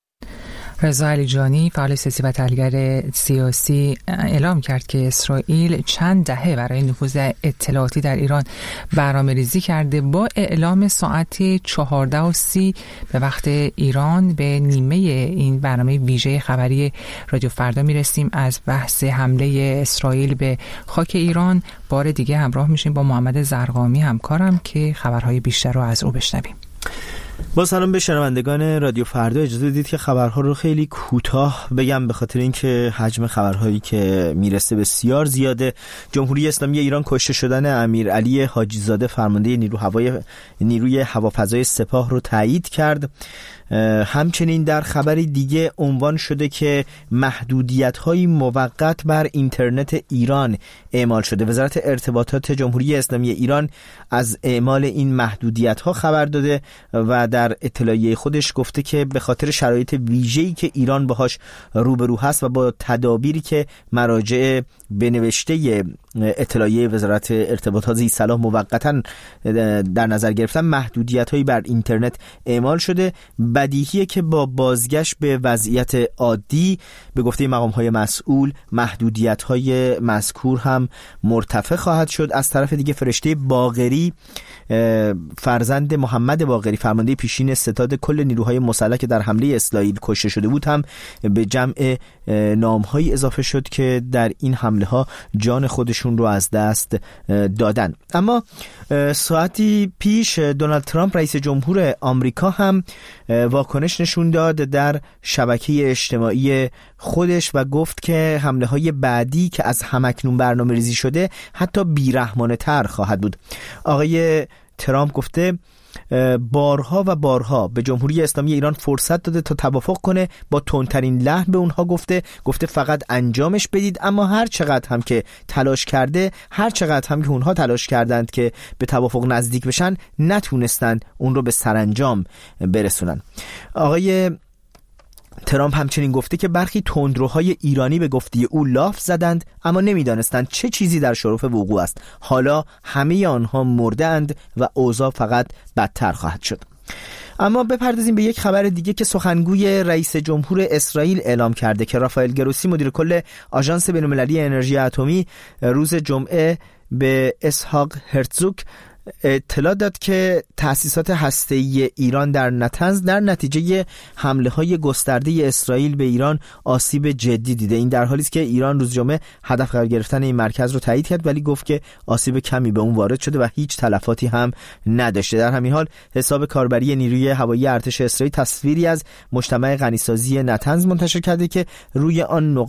رضا علیجانی، فعال سیاسی و تحلیلگر سیاسی، اعلام کرد که اسرائیل چند دهه برای نفوذ اطلاعاتی در ایران برنامه‌ریزی کرده. با اعلام ساعت 14:30 به وقت ایران به نیمه این برنامه ویژه خبری رادیو فردا میرسیم. از بحث حمله اسرائیل به خاک ایران بار دیگه همراه میشیم با محمد زرقامی همکارم که خبرهای بیشتر رو از او بشنویم. با سلام به شنوندگان رادیو فردا. اجازه بدید که خبرها رو خیلی کوتاه بگم به خاطر اینکه حجم خبرهایی که میرسه بسیار زیاده. جمهوری اسلامی ایران کشته شدن امیرعلی حاجی زاده فرمانده نیروی هوافضای سپاه رو تایید کرد. همچنین در خبری دیگه عنوان شده که محدودیت‌های موقت بر اینترنت ایران اعمال شده. وزارت ارتباطات جمهوری اسلامی ایران از اعمال این محدودیت‌ها خبر داده و در اطلاعیه خودش گفته که به خاطر شرایط ویژه‌ای که ایران باهاش روبرو هست و با تدابیری که مراجع به نوشته اطلاعیه وزارت ارتباطات ذی صلاح موقتا در نظر گرفتن، محدودیت‌هایی بر اینترنت اعمال شده. بدیهیه که با بازگشت به وضعیت عادی به گفته مقام‌های مسئول محدودیت‌های مذکور هم مرتفع خواهد شد. از طرف دیگه فرشته باقری، فرزند محمد باقری فرمانده پیشین ستاد کل نیروهای مسلح که در حمله اسرائیل کشته شده بود، هم به جمع نام‌های اضافه شد که در این حمله‌ها جان خودشون رو از دست دادن. اما ساعتی پیش دونالد ترامپ رئیس جمهور آمریکا هم واکنش نشون داد در شبکه اجتماعی خودش و گفت که حمله‌های بعدی که از همکنون برنامه‌ریزی شده حتی بی‌رحمانه‌تر خواهد بود. آقای ترامپ گفته بارها و بارها به جمهوری اسلامی ایران فرصت داده تا توافق کنه، با تندترین لحن به اونها گفته فقط انجامش بدید، اما هر چقدر هم که تلاش کرده، هر چقدر هم که اونها تلاش کردند که به توافق نزدیک بشن، نتونستن اون رو به سرانجام برسونن. آقای ترامپ همچنین گفته که برخی تندروهای ایرانی به گفته او لاف زدند اما نمیدانستند چه چیزی در شرف وقوع است. حالا همه آنها مرده‌اند و اوضاع فقط بدتر خواهد شد. اما بپردازیم به یک خبر دیگه که سخنگوی رئیس جمهور اسرائیل اعلام کرده که رافائل گروسی مدیر کل آژانس بین‌المللی انرژی اتمی روز جمعه به اسحاق هرتزوگ اطلاع داد که تأسیسات هسته‌ای ایران در نتنز در نتیجه حمله‌های گسترده اسرائیل به ایران آسیب جدی دیده. این در حالی است که ایران روز جمعه هدف قرار گرفتن این مرکز رو تایید کرد، ولی گفت که آسیب کمی به اون وارد شده و هیچ تلفاتی هم نداشته. در همین حال حساب کاربری نیروی هوایی ارتش اسرائیل تصویری از مجتمع غنیسازی نتنز منتشر کرده که روی اون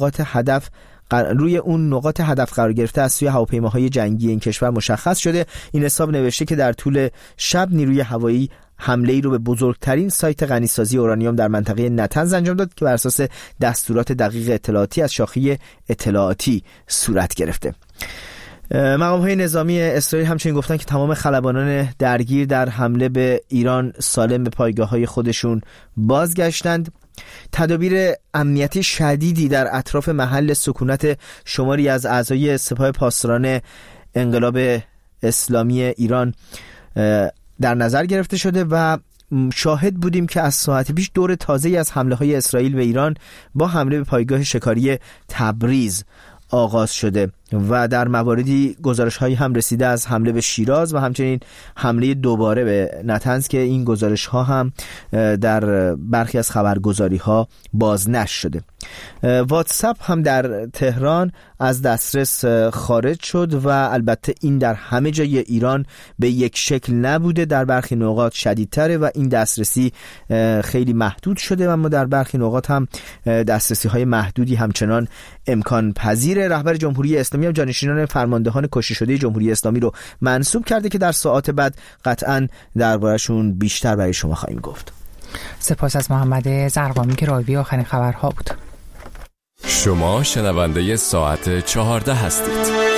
نقاط هدف قرار گرفته از سوی هواپیماهای جنگی این کشور مشخص شده. این حساب نوشته که در طول شب نیروی هوایی حمله‌ای رو به بزرگترین سایت غنیسازی اورانیوم در منطقه نتنز انجام داد که بر اساس دستورات دقیق اطلاعاتی از شاخه اطلاعاتی صورت گرفته. مقام‌های نظامی اسرائیل همچنین گفتن که تمام خلبانان درگیر در حمله به ایران سالم به پایگاه‌های خودشون بازگشتند. تدابیر امنیتی شدیدی در اطراف محل سکونت شماری از اعضای سپاه پاسداران انقلاب اسلامی ایران در نظر گرفته شده و شاهد بودیم که از ساعت پیش دور تازه‌ای از حمله‌های اسرائیل به ایران با حمله به پایگاه شکاری تبریز آغاز شده و در مواردی گزارش‌هایی هم رسیده از حمله به شیراز و همچنین حمله دوباره به نتنز که این گزارش‌ها هم در برخی از خبرگزاری‌ها بازنشر شده. واتساپ هم در تهران از دسترس خارج شد و البته این در همه جای ایران به یک شکل نبوده، در برخی نقاط شدیدتره و این دسترسی خیلی محدود شده، اما در برخی نقاط هم دسترسی‌های محدودی همچنان امکان پذیره. رهبر جمهوری اسلامی هم جانشینان فرماندهان کشته شده جمهوری اسلامی رو منصوب کرده که در ساعات بعد قطعاً درباره‌شون بیشتر برای شما خواهیم گفت. سپاس از محمد زرقامی که راوی آخرین خبرها بود. شما شنونده ساعت 14 هستید.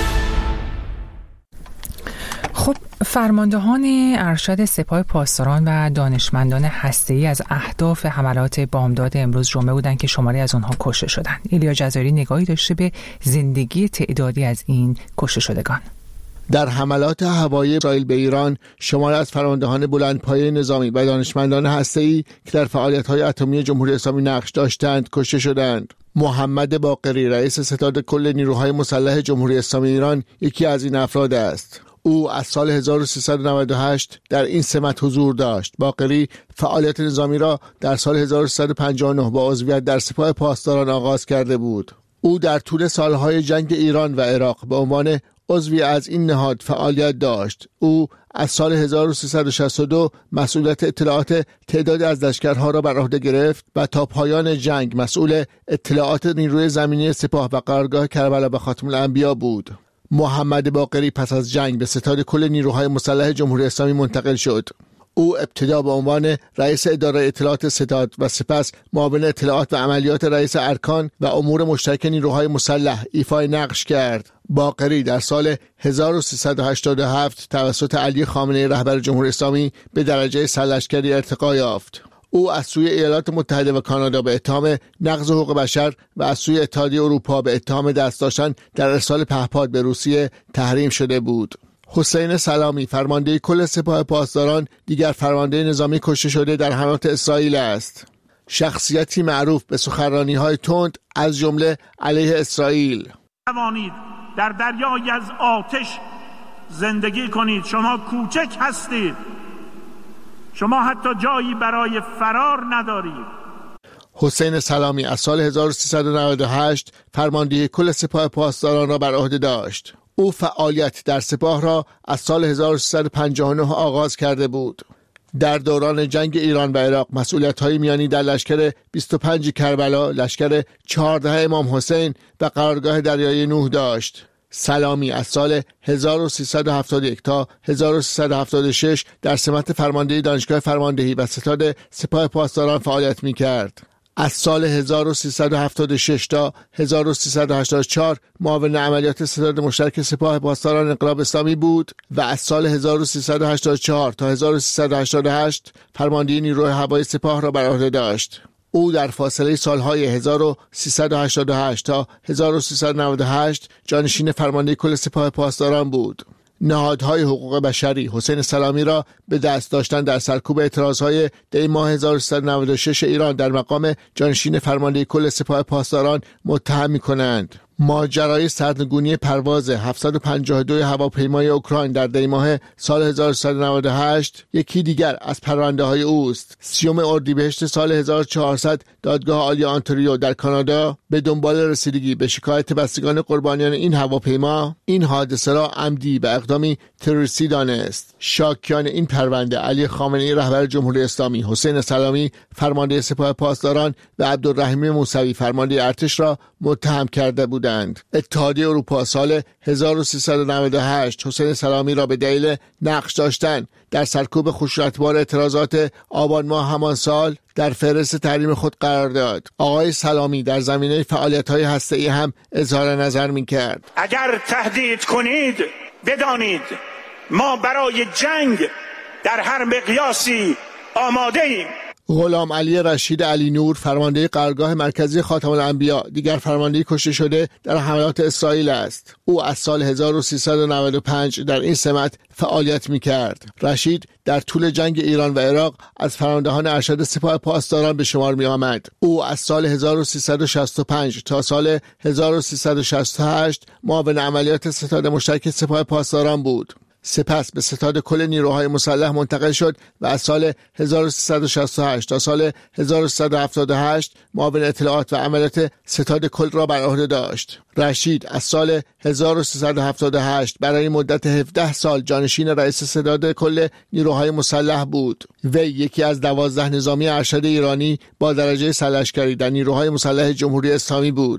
خب، فرماندهان ارشد سپاه پاسداران و دانشمندان هسته‌ای از اهداف حملات بامداد امروز جمعه بودند که شماری از اونها کشته شدند. ایلیا جزایری نگاهی داشته به زندگی تعدادی از این کشته شدگان. در حملات هوایی اسرائیل به ایران، شماری از فرماندهان بلندپایه نظامی و دانشمندان هسته‌ای که در فعالیت‌های اتمی جمهوری اسلامی نقش داشتند کشته شدند. محمد باقری، رئیس ستاد کل نیروهای مسلح جمهوری اسلامی ایران، یکی از این افراد است. او از سال 1398 در این سمت حضور داشت. باقری فعالیت نظامی را در سال 1359 با عضویت در سپاه پاسداران آغاز کرده بود. او در طول سالهای جنگ ایران و عراق به عنوان عضوی از این نهاد فعالیت داشت. او از سال 1362 مسئولیت اطلاعات تعدادی از لشکرها را بر عهده گرفت و تا پایان جنگ مسئول اطلاعات نیروی زمینی سپاه و قرارگاه کربلا و خاتم الانبیا بود. محمد باقری پس از جنگ به ستاد کل نیروهای مسلح جمهوری اسلامی منتقل شد. او ابتدا به عنوان رئیس اداره اطلاعات ستاد و سپس معاون اطلاعات و عملیات رئیس ارکان و امور مشترک نیروهای مسلح ایفای نقش کرد. باقری در سال 1387 توسط علی خامنه‌ای رهبر جمهوری اسلامی به درجه سرلشکری ارتقا یافت. او از سوی ایالات متحده و کانادا به اتهام نقض حقوق بشر و از سوی اتحادیه اروپا به اتهام دست داشتن در ارسال پهپاد به روسیه تحریم شده بود. حسین سلامی، فرمانده کل سپاه پاسداران، دیگر فرمانده نظامی کشته شده در حملات اسرائیل است. شخصیتی معروف به سخنرانی‌های تند از جمله علیه اسرائیل. توانید در دریایی از آتش زندگی کنید. شما کوچک هستید. شما حتی جایی برای فرار ندارید. حسین سلامی از سال 1398 فرماندهی کل سپاه پاسداران را بر عهده داشت. او فعالیت در سپاه را از سال 1359 آغاز کرده بود. در دوران جنگ ایران و عراق مسئولیت‌های میانی در لشکر 25 کربلا، لشکر 14 امام حسین و قرارگاه دریایی نوح داشت. سلامی از سال 1371 تا 1376 در سمت فرماندهی دانشگاه فرماندهی و ستاد سپاه پاسداران فعالیت می‌کرد. از سال 1376 تا 1384 معاون عملیات ستاد مشترک سپاه پاسداران انقلاب اسلامی بود و از سال 1384 تا 1388 فرماندهی نیروی هوایی سپاه را بر عهده داشت. او در فاصله سالهای 1388 تا 1398 جانشین فرمانده کل سپاه پاسداران بود. نهادهای حقوق بشری حسین سلامی را به دست داشتن در سرکوب اعتراضهای دی ماه 1396 ایران در مقام جانشین فرمانده کل سپاه پاسداران متهم می‌کنند. ماجرای سردرگونی پرواز 752 هواپیمای اوکراین در دی ماه سال 1398 یکی دیگر از پرونده‌های اوست. 30 اردیبهشت سال 1400 دادگاه عالی آنتاریو در کانادا به دنبال رسیدگی به شکایت بستگان قربانیان این هواپیما این حادثه را عمدی و اقدامی تروریستی دانست. شاکیان این پرونده علی خامنه‌ای رهبر جمهوری اسلامی، حسین سلامی فرمانده سپاه پاسداران و عبدالرحیم موسوی فرمانده ارتش را متهم کرده بودند. اتحادیه اروپا سال 1398 حسین سلامی را به دلیل نقش داشتن در سرکوب خشونتبار اعتراضات آبان ماه همان سال در فهرست تحریم خود قرار داد. آقای سلامی در زمینه فعالیت‌های هسته‌ای هم اظهار نظر می‌کرد. اگر تهدید کنید بدانید ما برای جنگ در هر مقیاسی آماده ایم. غلام علی رشید علی نور فرمانده قرارگاه مرکزی خاتم الانبیا دیگر فرمانده کشته شده در حملات اسرائیل است. او از سال 1395 در این سمت فعالیت می‌کرد. رشید در طول جنگ ایران و عراق از فرماندهان ارشد سپاه پاسداران به شمار می‌آمد. او از سال 1365 تا سال 1368 معاون عملیات ستاد مشترک سپاه پاسداران بود. سپس به ستاد کل نیروهای مسلح منتقل شد و از سال 1368 تا سال 1378 معاون اطلاعات و عملیات ستاد کل را بر عهده داشت. رشید از سال 1378 برای مدت 17 سال جانشین رئیس ستاد کل نیروهای مسلح بود. وی یکی از 12 نظامی ارشد ایرانی با درجه سرلشکری در نیروهای مسلح جمهوری اسلامی بود.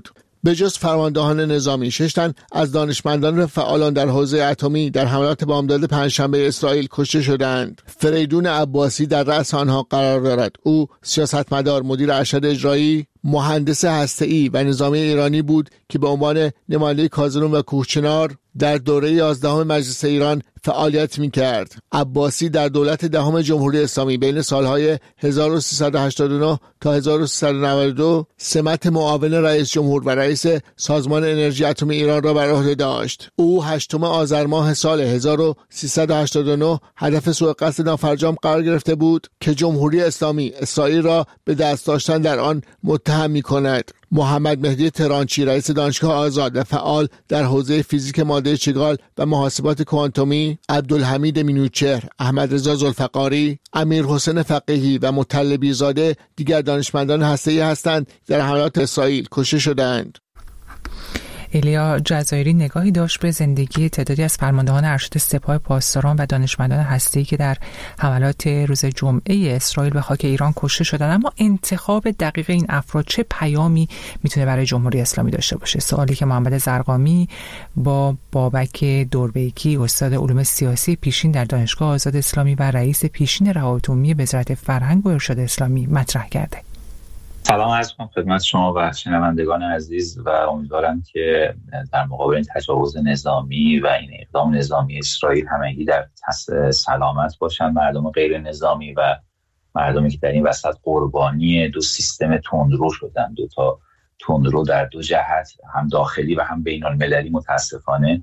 به جز فرماندهان نظامی 6 تن از دانشمندان و فعالان در حوزه اتمی در حملات بامداد پنجشنبه اسرائیل کشته شدند. فریدون عباسی در رأس آنها قرار دارد. او سیاستمدار، مدیر ارشد اجرایی، مهندس هسته‌ای و نظامی ایرانی بود که به عنوان نماینده کازرون و کوهچنار در دوره 11 مجلس ایران فعالیت می‌کرد. عباسی در دولت دهم جمهوری اسلامی بین سالهای 1389 تا 1392 سمت معاون رئیس جمهور و رئیس سازمان انرژی اتمی ایران را بر عهده داشت. او 8 آذر ماه سال 1389 هدف سوء قصد نافرجام قرار گرفته بود که جمهوری اسلامی اسرائیل را به دست داشتن در آن متهم می‌کند. محمد مهدی تهرانچی رئیس دانشگاه آزاد و فعال در حوزه فیزیک ماده چگال و محاسبات کوانتومی، عبدالحمید مینوچهر، احمد رضا ذوالفقاری، امیر حسین فقیهی و مطلبی زاده دیگر دانشمندان هسته‌ای هستند در حملات اسرائیل کشته شدند. ایلیا جزایری نگاهی داشت به زندگی تعدادی از فرماندهان ارشد سپاه پاسداران و دانشمندان هسته‌ای که در حملات روز جمعه اسرائیل به خاک ایران کشته شدند، اما انتخاب دقیق این افراد چه پیامی میتونه برای جمهوری اسلامی داشته باشه؟ سوالی که محمد زرقامی با بابک دوربیکی، استاد علوم سیاسی پیشین در دانشگاه آزاد اسلامی و رئیس پیشین روابط عمومی وزارت فرهنگ و ارشاد اسلامی مطرح کرده. سلام عرض می‌کنم خدمت شما و شنوندگان عزیز و امیدوارم که در مقابل این تجاوز نظامی و این اقدام نظامی اسرائیل همگی در سلامت باشن، مردم غیر نظامی و مردمی که در این وسط قربانی دو سیستم تندرو شدن، دو تا تندرو در دو جهت، هم داخلی و هم بین المللی. متاسفانه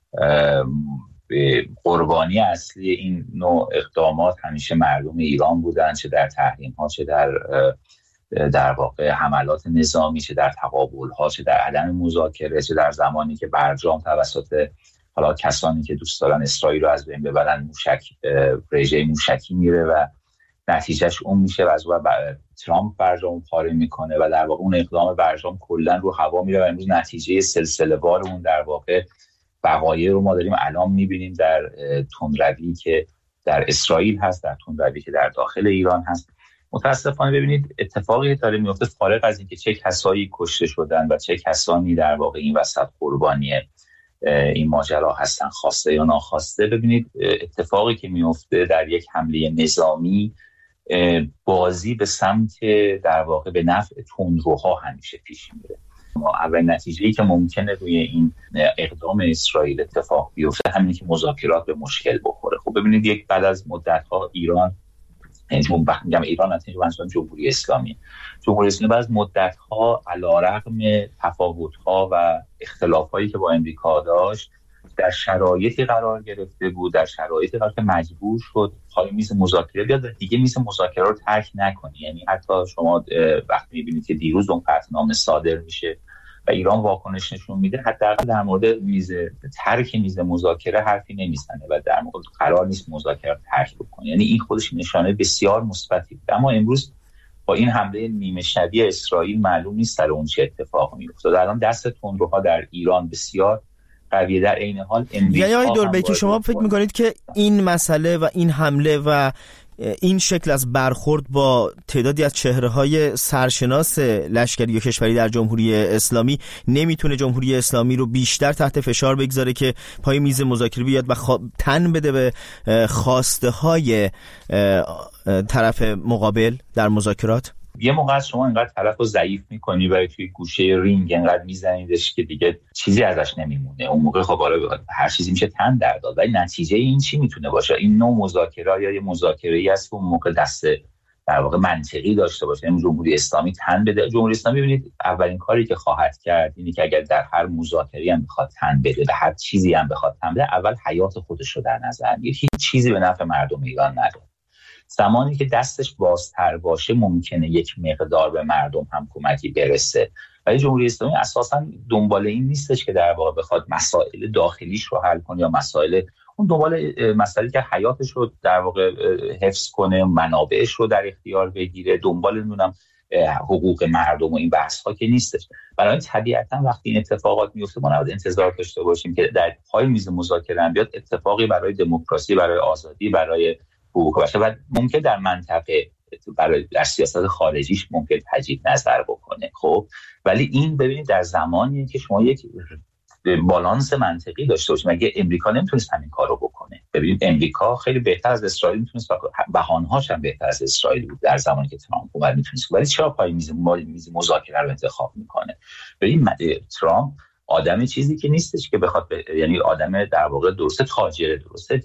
قربانی اصلی این نوع اقدامات همیشه مردم ایران بودن، چه در تحریم‌ها، چه در واقع حملات نظامی، چه در تقابل‌ها، چه در عدم مذاکره، چه در زمانی که برجام توسط حالا کسانی که دوست دارن اسرائیل رو از بین ببرن رژه موشکی میره و نتیجهش اون میشه و از اون ترامپ برجام پاره میکنه و در واقع اون اقدام برجام کلا رو هوا میره و امروز نتیجه سلسله وار اون در واقع وقایع رو ما داریم الان میبینیم در تندروی که در اسرائیل هست، در تندروی که در داخل ایران هست. متاسفانه ببینید اتفاقی داره میفته، فارغ از اینکه چه کسایی کشته شدن و چه کسانی در واقع این وسط قربانی این ماجرا هستن، خواسته یا ناخواسته. ببینید اتفاقی که میفته در یک حمله نظامی، بازی به سمت در واقع به نفع تندروها همیشه پیش میره. اولین نتیجه‌ای که ممکنه روی این اقدام اسرائیل اتفاق بیفته همینه که مذاکرات به مشکل بخوره. خب ببینید یک بعد از مدت‌ها ایران، میگم ایران اصلا جمهوری اسلامی بعد از مدت‌ها علی‌رغم تفاوت‌ها و اختلاف‌هایی که با امریکا داشت در شرایطی قرار گرفته بود، در شرایطی که مجبور شد پای میز مذاکره بیاد و دیگه میز مذاکره رو ترک نکنه. یعنی حتی شما وقتی می‌بینید که دیروز اون قطعنامه صادر میشه و ایران واکنش نشون میده، حداقل در مورد ترک میز مذاکره حرفی نمیزنه و در مورد قرار نیست مذاکره ترک بکنه. یعنی این خودش نشانه بسیار مثبتی بود. اما امروز با این حمله نیمه شبیه اسرائیل معلوم نیست در اون چه اتفاقی میفته. الان دست تندروها در ایران بسیار قویه. در عین حال یعنی آقای دوربیکی شما فکر میکنید که این مسئله و این حمله و این شکل از برخورد با تعدادی از چهره‌های سرشناس لشکری و کشوری در جمهوری اسلامی نمیتونه جمهوری اسلامی رو بیشتر تحت فشار بگذاره که پای میز مذاکره بیاد و تن بده به خواسته-های طرف مقابل در مذاکرات؟ یه موقع شما اینقدر طرف رو ضعیف میکنی و توی گوشه رینگ اینقدر میزنیدش که دیگه چیزی ازش نمیمونه. اون موقع خب هر چیزی میشه تن در داد. ولی نتیجه این چی میتونه باشه؟ این نوع مذاکره یا یه مذاکره‌ای است که اون موقع دست در واقع منطقی داشته باشه. یعنی جمهوری اسلامی تن بده. جمهوری اسلامی ببینید اولین کاری که خواهد کرد اینه که اگر در هر مذاکره‌ای هم بخواد تن بده، به هر چیزی هم بخواد تن بده، اول حیات خودش رو در نظر میگیره. هیچ چیزی به نفع مردم ایران نداره. زمانی که دستش بازتر باشه ممکنه یک مقدار به مردم هم کمکی برسه. ولی جمهوری اسلامی اساساً دنبال این نیستش که در واقع بخواد مسائل داخلیش رو حل کنه یا اون دنبال مسائلی که حیاتش رو در واقع حفظ کنه، منابعش رو در اختیار بگیره، دنبال حقوق مردم و این بحث‌ها که نیستش. برای طبیعتاً وقتی این اتفاقات میفته ما نباید انتظار داشته باشیم که در پای میز مذاکره هم بیاد اتفاقی برای دموکراسی، برای آزادی، برای حقوق باشه. و ممکن در منطقه برای در سیاست خارجیش ممکن تجدید نظر بکنه. خب ولی این ببینید در زمانی که شما یک بالانس منطقی داشته باشید، مگه امریکا نمیتونست همین کارو بکنه؟ ببینید امریکا خیلی بهتر از اسرائیل میتونست، بهانه‌هاش هم بهتر از اسرائیل بود در زمانی که ترامپ اومد میتونست، ولی چرا پای میز مذاکره رو انتخاب میکنه؟ ببین ترامپ آدم چیزی که نیستش که بخواد یعنی آدم در واقع درسته تاجر، درسته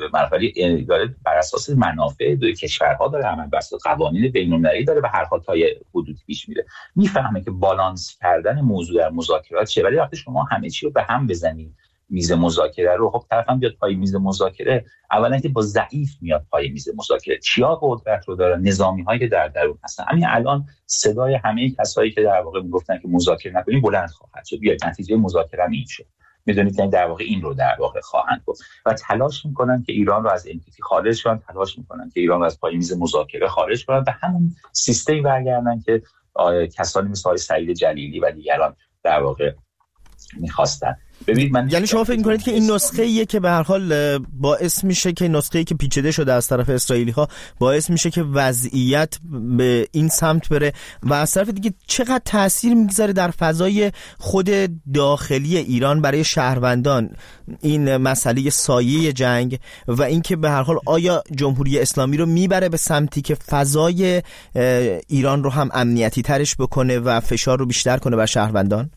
ولی داره بر اساس منافع دو کشورها داره عمل بر اساس قوانین بین‌المللی داره به هر حال تا یه حدود پیش میره. میفهمه که بالانس کردن موضوع در مذاکرات چیه، ولی وقتی شما همه چی رو به هم بزنید میز مذاکره رو، خب طرفم بیاد پای میز مذاکره، اولا که با ضعیف میاد پای میز مذاکره، چیا قدرت رو داره، نظامی‌هایی که در درون هستن. همین الان صدای همه کسایی که در واقع میگفتن که مذاکره نکنیم بلند خواهد شد، بیاد نتیجه مذاکره این شد. میدونید که در واقع این رو در واقع خواهند گفت و تلاش میکنن که ایران رو از NPT خارج کنن، تلاش میکنن که ایران رو از پای میز مذاکره خارج کنن و همون سیستمی برگردن که کسانی مثل آقای سعید جلیلی و دیگران در واقع می‌خواستن. یعنی شما فکر می‌کنید که این نسخه‌ایه که به هر حال باعث میشه که نسخه‌ای که پیچیده شده از طرف اسرائیلی‌ها باعث میشه که وضعیت به این سمت بره و از طرف دیگه چقدر تأثیر میگذاره در فضای خود داخلی ایران برای شهروندان این مسئله سایه جنگ و اینکه به هر حال آیا جمهوری اسلامی رو میبره به سمتی که فضای ایران رو هم امنیتی ترش بکنه و فشار رو بیشتر کنه بر شهروندان؟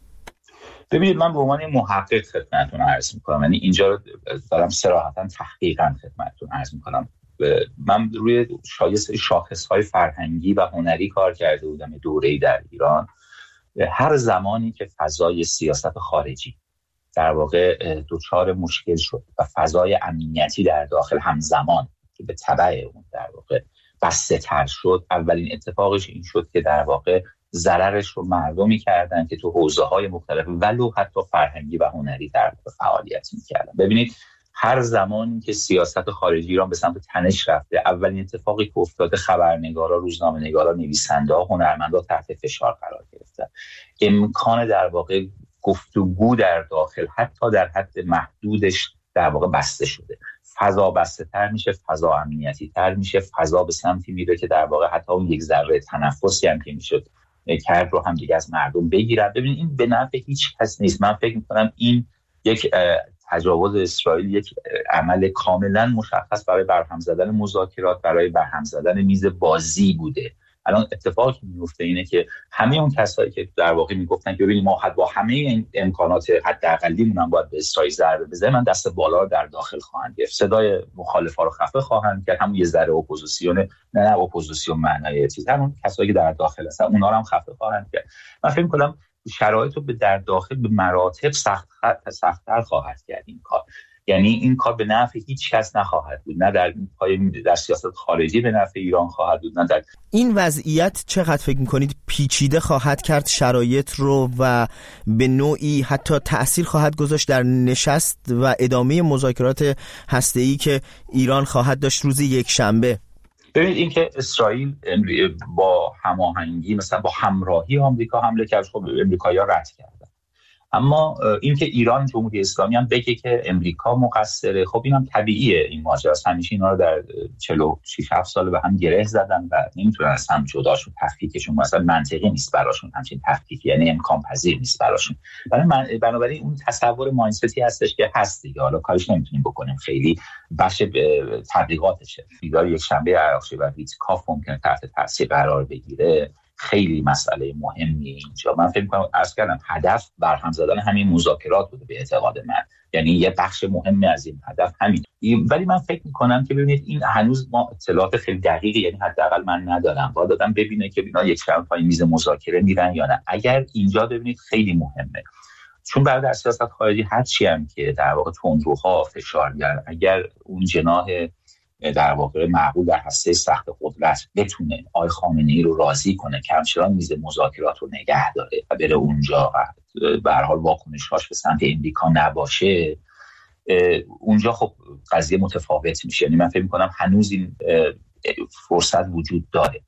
ببینید من به عنوان محقق خدمتتون عرض میکنم، یعنی اینجا رو دارم صراحتا تحقیقا خدمتتون عرض میکنم. من روی شاخصهای فرهنگی و هنری کار کرده بودم دوره‌ای در ایران. هر زمانی که فضای سیاست خارجی در واقع دچار مشکل شد و فضای امنیتی در داخل همزمان که به تبع اون در واقع بسته تر شد، اولین اتفاقش این شد که در واقع ضررش رو مردمی کردن که تو حوزه‌های مختلف ولو حتی فرهنگی و هنری در فعالیت می‌کردن. ببینید هر زمانی که سیاست خارجی ایران به سمت تنش رفته، اولین اتفاقی که افتاده خبرنگارا، روزنامه‌نگارا، نویسنده‌ها، هنرمندا تحت فشار قرار گرفتن. امکان در واقع گفتگو در داخل حتی در حد محدودش در واقع بسته شده. فضا بسته تر میشه، فضا امنیتی تر میشه، فضا به سمتی میره که در واقع حتی اون یک ذره تنفسی هم که میشد کرد رو هم دیگه از مردم بگیرن. ببینید این به نفع هیچ کس نیست. من فکر میکنم این یک تجاوز اسرائیل، یک عمل کاملا مشخص برای برهم زدن مذاکرات، برای برهم زدن میز بازی بوده. الان اتفاقی میفته اینه که همه اون کسایی که در واقع میگفتن که ببینید ما با همه این امکانات حداقلیمون هم باید به اسرائیل ضربه بزنیم، من دست بالا رو در داخل خواهند گرفت، صدای مخالفا رو خفه خواهند کرد، همون یه ذره اپوزیسیون نه اپوزیسیون معنای چیز، همون کسایی که در داخل هستن اونا رو هم خفه خواهند کرد. من فکر می‌کنم شرایط رو در داخل به مراتب سخت‌تر خواهد کرد این کار. یعنی این کار به نفع هیچ کس نخواهد بود، نه در سیاست خارجی به نفع ایران خواهد بود، نه در این وضعیت. چقدر فکر میکنید پیچیده خواهد کرد شرایط رو و به نوعی حتی تأثیر خواهد گذاشت در نشست و ادامه مذاکرات هسته‌ای که ایران خواهد داشت روز یکشنبه؟ ببینید این که اسرائیل با هماهنگی مثلا با همراهی آمریکا حمله کرد، خب امریکایی‌ها رد کردن. اما این که ایران جمهوری اسلامی هم بگه که امریکا مقصره، خب اینم طبیعیه. این ماجرا همیشه اینا رو در 46-7 سال به هم گره زدن و نمیتونن از هم جداشون. تفکیکشون مثلا منطقی نیست براشون، همچین تفکیک یعنی امکان پذیر نیست براشون. بنابراین اون تصور مایندستی هستش که هست دیگه، حالا کارش نمیتونیم بکنیم، خیلی بخش تبلیغاتشه. دیدار یک شنبه عراقچی و ویتکاف ممکنه تحت تاثیر قرار بگیره. خیلی مسئله مهمی اینجا. من فکر می‌کنم عرض کردم هدف برهم زدن همین مذاکرات بوده به اعتقاد من، یعنی یه بخش مهمی از این هدف همین. ولی من فکر می‌کنم که ببینید این هنوز ما اطلاعات خیلی دقیقی، یعنی حداقل من ندارم، باید دادم ببینه که اینا یک شب پای میز مذاکره میرن یا نه. اگر اینجا ببینید خیلی مهمه، چون برای در سیاست خارجی هر چی هم که در واقع تندروها فشارگر، اگر اون جناح در واقع معقول در هسته سخت قدرت بتونه آقای خامنه‌ای رو راضی کنه که همچنان میز مذاکرات رو نگه داره و بره اونجا و به هر حال واکنش‌هاش به سمت امریکا نباشه، اونجا خب قضیه متفاوت میشه. یعنی من فکر می‌کنم هنوز این فرصت وجود داره.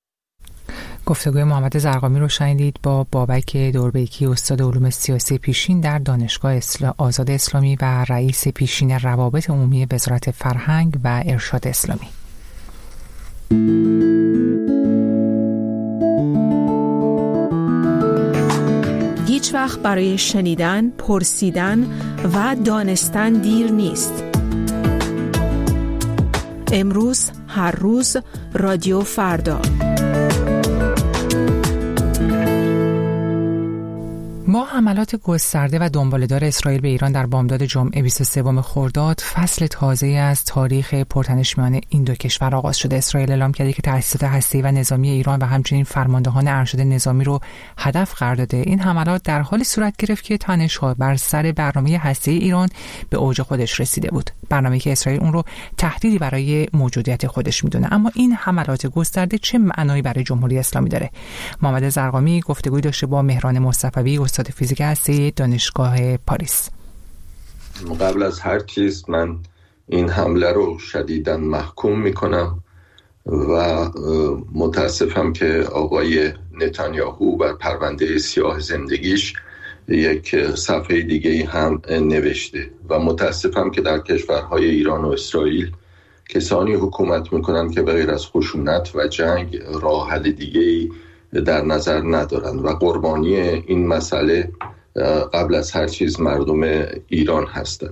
گفتگوی محمد زرقامی رو شنیدید با بابک دوربیکی، استاد علوم سیاسی پیشین در دانشگاه آزاد اسلامی و رئیس پیشین روابط عمومی وزارت فرهنگ و ارشاد اسلامی. وقت برای شنیدن، پرسیدن و دانستن دیر نیست. امروز، هر روز، رادیو فردا. با حملات گسترده و دنباله‌دار اسرائیل به ایران در بامداد جمعه 23 خرداد، فصل تازه‌ای از تاریخ پرتنش میان این دو کشور آغاز شده. اسرائیل اعلام کرده که تأسیسات هسته‌ای و نظامی ایران و همچنین فرماندهان ارشد نظامی رو هدف قرار داده. این حملات در حالی صورت گرفت که تنش‌ها بر سر برنامه هسته‌ای ایران به اوج خودش رسیده بود. برنامه‌ای که اسرائیل اون رو تهدیدی برای موجودیت خودش میدونه. اما این حملات گسترده چه معنایی برای جمهوری اسلامی داره؟ محمد زرقامی گفتگوی داشته با مهران مصطفی، استاد فیزیک هسته دانشگاه پاریس. قبل از هر چیز من این حمله رو شدیداً محکوم میکنم و متاسفم که آقای نتانیاهو بر پرونده سیاه زندگیش یک صفحه دیگه هم نوشته و متاسفم که در کشورهای ایران و اسرائیل کسانی حکومت میکنن که بغیر از خشونت و جنگ راه حل دیگه‌ای در نظر ندارن و قربانی این مسئله قبل از هر چیز مردم ایران هستند.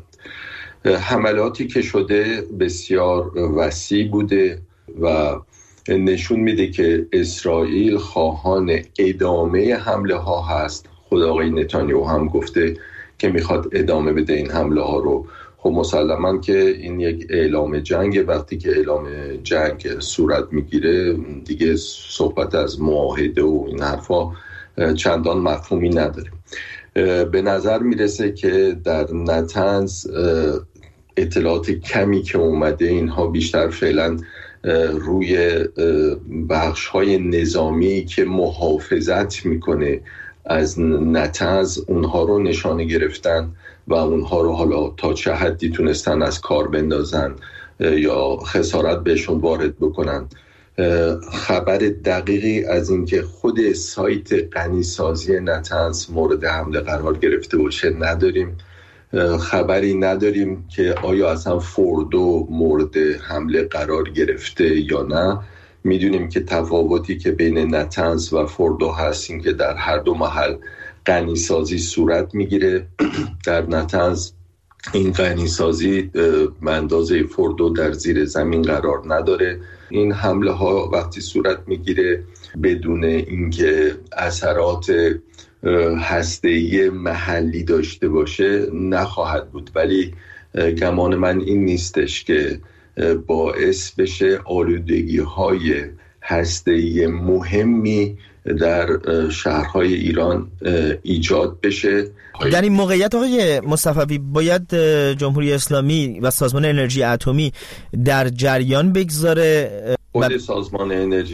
حملاتی که شده بسیار وسیع بوده و نشون میده که اسرائیل خواهان ادامه حمله ها هست. خود آقای نتانیاهو هم گفته که میخواد ادامه بده این حمله ها رو. خب مسلماً که این یک اعلام جنگ، وقتی که اعلام جنگ صورت میگیره دیگه صحبت از معاهده و این حرفا چندان مفهومی نداره. به نظر میرسه که در نتنز اطلاعات کمی که اومده اینها بیشتر فعلا روی بخش‌های نظامی که محافظت میکنه از نتنز اونها رو نشانه گرفتن و اونها رو حالا تا چه حدی تونستن از کار بندازن یا خسارت بهشون وارد بکنن. خبر دقیقی از اینکه خود سایت غنیسازی نتنز مورد حمله قرار گرفته باشه نداریم. خبری نداریم که آیا اصلا فوردو مورد حمله قرار گرفته یا نه. میدونیم که تفاوتی که بین نتنز و فوردو هست این که در هر دو محل غنیسازی صورت میگیره. در نتنز این غنیسازی به اندازه فوردو در زیر زمین قرار نداره. این حمله ها وقتی صورت میگیره بدون اینکه اثرات هسته‌ای محلی داشته باشه نخواهد بود، ولی گمان من این نیستش که باعث بشه آلودگی های هسته‌ای مهمی در شهرهای ایران ایجاد بشه. در این موقعیت آقای مصطفی باید جمهوری اسلامی و سازمان انرژی اتمی در جریان بگذاره. خود سازمان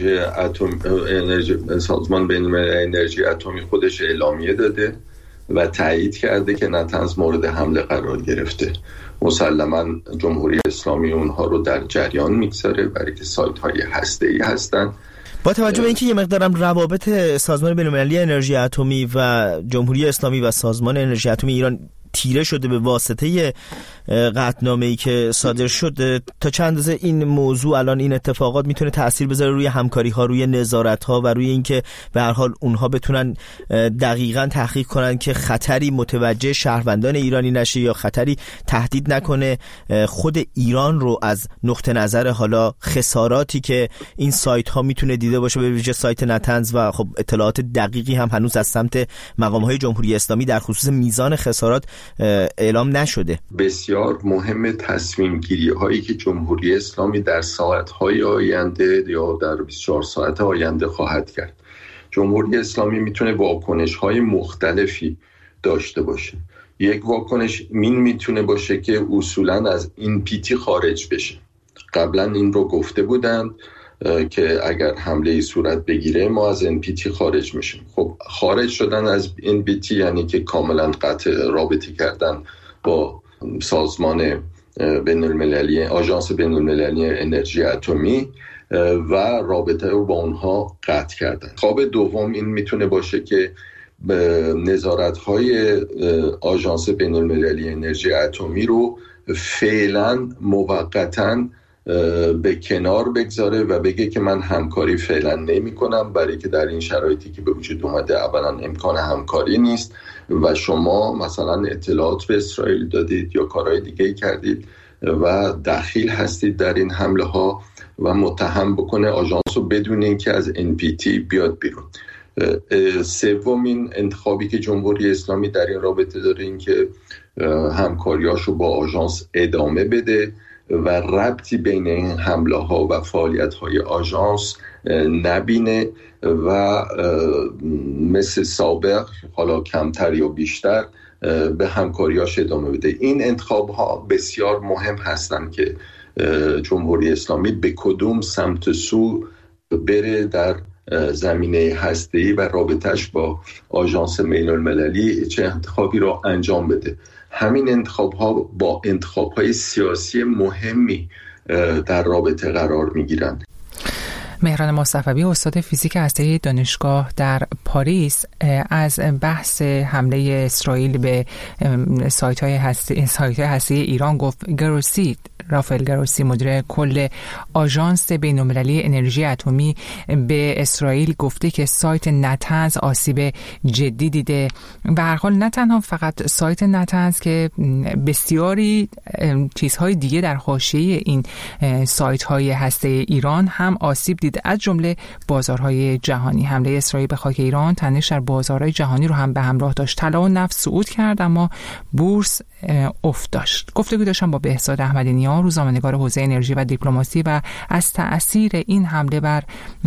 سازمان بین‌المللی انرژی اتمی خودش اعلامیه داده و تایید کرده که نتنز مورد حمله قرار گرفته. مسلماً جمهوری اسلامی اونها رو در جریان میگذاره برای که سایت های هسته‌ای هستن. با توجه به اینکه یه مقدارم روابط سازمان بین‌المللی انرژی اتمی و جمهوری اسلامی و سازمان انرژی اتمی ایران تیره شده به واسطه قطعنامه‌ای که صادر شده، تا چند اندازه این موضوع الان این اتفاقات میتونه تأثیر بذاره روی همکاری‌ها، روی نظارت‌ها و روی اینکه به هر حال اونها بتونن دقیقاً تحقیق کنن که خطری متوجه شهروندان ایرانی نشه یا خطری تهدید نکنه خود ایران رو از نقطه نظر حالا خساراتی که این سایت‌ها میتونه دیده باشه، به ویژه سایت نتنز. و خب اطلاعات دقیقی هم هنوز از سمت مقام‌های جمهوری اسلامی در خصوص میزان خسارات اعلام نشده. بسیار مهم تصمیم گیری هایی که جمهوری اسلامی در ساعت های آینده یا در 24 ساعت آینده خواهد کرد. جمهوری اسلامی میتونه واکنش های مختلفی داشته باشه. یک واکنش میتونه باشه که اصولا از این پیتی خارج بشه. قبلا این رو گفته بودند که اگر حمله صورت بگیره ما از NPT خارج میشیم. خب خارج شدن از NPT یعنی که کاملا قطع رابطه کردن با سازمان بین‌المللی، آژانس بین‌المللی انرژی اتمی و رابطه رو با اونها قطع کردن. خواب دوم این میتونه باشه که نظارت‌های آژانس بین‌المللی انرژی اتمی رو فعلا موقتاً به کنار بگذاره و بگه که من همکاری فعلا نمی کنم، برای که در این شرایطی که به وجود اومده اولا امکان همکاری نیست و شما مثلا اطلاعات به اسرائیل دادید یا کارهای دیگه کردید و دخیل هستید در این حمله ها و متهم بکنه آژانس رو بدون اینکه از NPT بیاد بیرون. سومین انتخابی که جمهوری اسلامی در این رابطه داره این که همکاریاشو با آژانس ادامه بده و ربطی بین این حمله ها و فعالیت های آژانس نبینه و مثل سابق حالا کمتر یا بیشتر به همکاریاش ادامه بده. این انتخاب ها بسیار مهم هستند که جمهوری اسلامی به کدوم سمت سو بره در زمینه هسته‌ای و رابطش با آژانس بین‌المللی، چه انتخابی را انجام بده. همین انتخاب ها با انتخاب های سیاسی مهمی در رابطه قرار می گیرند. مهران مصطفی، استاد فیزیک هسته‌ای دانشگاه در پاریس، از بحث حمله اسرائیل به سایت‌های هسته‌ای ایران گفت. رافائل گروسی، مدیر کل آژانس بین‌المللی انرژی اتمی، به اسرائیل گفته که سایت نتنز آسیب جدی دیده. به هر حال نه تنها فقط سایت نتنز که بسیاری چیزهای دیگه در حاشیه این سایت‌های هسته‌ای ایران هم آسیب دیده، از جمله بازارهای جهانی. حمله اسرائیل به خاک ایران تنش در بازارهای جهانی رو هم به همراه داشت. طلا و نفت صعود کرد اما بورس افت داشت. گفتگو داشتم با بهزاد احمدی نیا، روزنامه‌نگار حوزه انرژی و دیپلماسی، و از تأثیر این حمله بر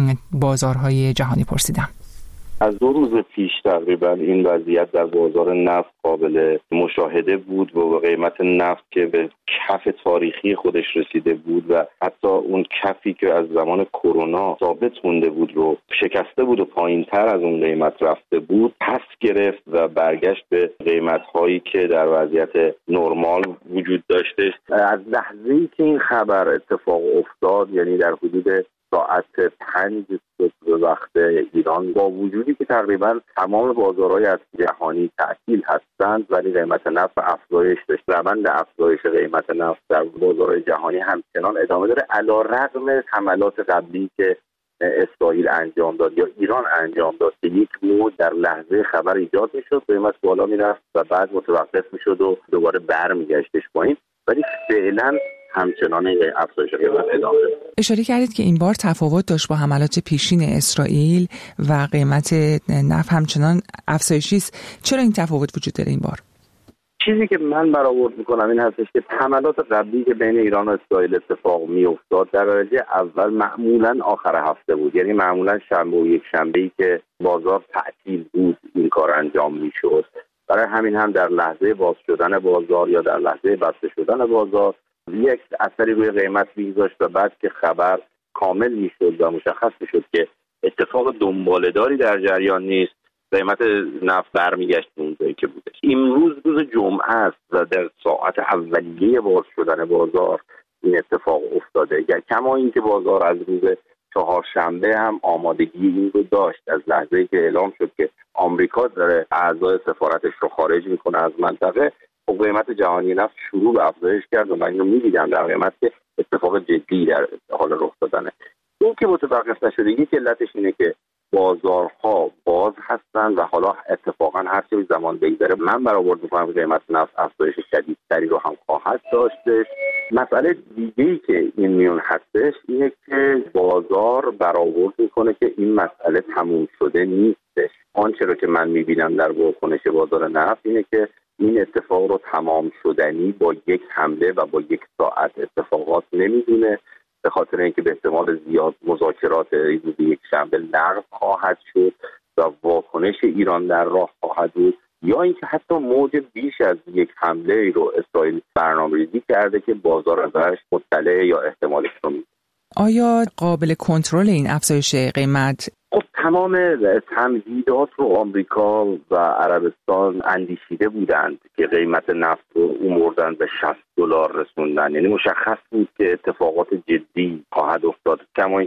بازارهای جهانی پرسیدم. از 2 روز پیش تقریبا این وضعیت در بازار نفت قابل مشاهده بود و قیمت نفت که به کف تاریخی خودش رسیده بود و حتی اون کفی که از زمان کرونا ثابت مونده بود رو شکسته بود و پایین‌تر از اون قیمت رفته بود، پس گرفت و برگشت به قیمت‌هایی که در وضعیت نرمال وجود داشته. از لحظه‌ای که این خبر اتفاق افتاد، یعنی در حدود ساعت 5 صبح وقت ایران، با وجودی که تقریبا تمام بازارهای از جهانی تعطیل هستند ولی قیمت نفت افزایش داشت. روند افزایش قیمت نفت در بازارهای جهانی همچنان ادامه داره علیرغم حملات قبلی که اسرائیل انجام داد یا ایران انجام داد که یک موج در لحظه خبر ایجاد میشد، قیمت بالا میرفت و بعد متوقف میشد و دوباره برمیگشتش پایین، ولی فعلا همچنان افزایش قیمت ادامه داره. اشاره کردید که این بار تفاوت داشت با حملات پیشین اسرائیل و قیمت نفت همچنان افزایشی است. چرا این تفاوت وجود داره این بار؟ چیزی که من برآورد میکنم این هستش که حملات قبلی که بین ایران و اسرائیل اتفاق میافتاد در درجه اول معمولا آخر هفته بود، یعنی معمولا شنبه و یک شنبه‌ای که بازار تعطیل بود این کار انجام میشد. برای همین هم در لحظه باز شدن بازار یا در لحظه بسته شدن بازار یک اثری روی قیمت میگذاشت و بعد که خبر کامل میشد و مشخص میشد که اتفاق دنباله‌داری در جریان نیست، قیمت نفت برمیگشت به اون جایی که بوده. امروز روز جمعه است و در ساعت اولیه باز شدن بازار این اتفاق افتاده. کما اینکه بازار از روز چهارشنبه هم آمادگی این رو داشت، از لحظه‌ای که اعلام شد که آمریکا داره اعضای سفارتش رو خارج میکنه از منطقه، قیمت جهانی نفت شروع به افزایش کرد و من اینو می‌دیدم در قیمت که اتفاق جدی در حال رخ دادنه. این که متوقف نشده، یک علتش اینه که بازارها باز هستن و حالا اتفاقا هر چه زمان بگذره من برآورد می‌کنم قیمت نفت افزایش شدیدتری رو هم خواهد داشتش. مسئله دیگه‌ای که این میون هستش اینه که بازار برآورد می‌کنه که این مسئله تموم شده نیستش. آنچه رو که من می‌بینم در واکنش بازار نفت اینه که این اتفاق رو تمام شدنی با یک حمله و با یک ساعت اتفاقات نمیدونه، به خاطر اینکه به احتمال زیاد مذاکرات روز یک شنبه لغو خواهد شد و واکنش ایران در راه خواهد بود، یا اینکه حتی موج بیش از یک حمله رو اسرائیل برنامه‌ریزی کرده که بازار ازش مطلع یا احتمالش رو میده. آیا قابل کنترل این افزایش قیمت؟ خب تمام تمهیدات رو آمریکا و عربستان اندیشیده بودند که قیمت نفت رو اومردن به $60 رسوندن، یعنی مشخص بود که اتفاقات جدی خواهد افتاد. کما اینکه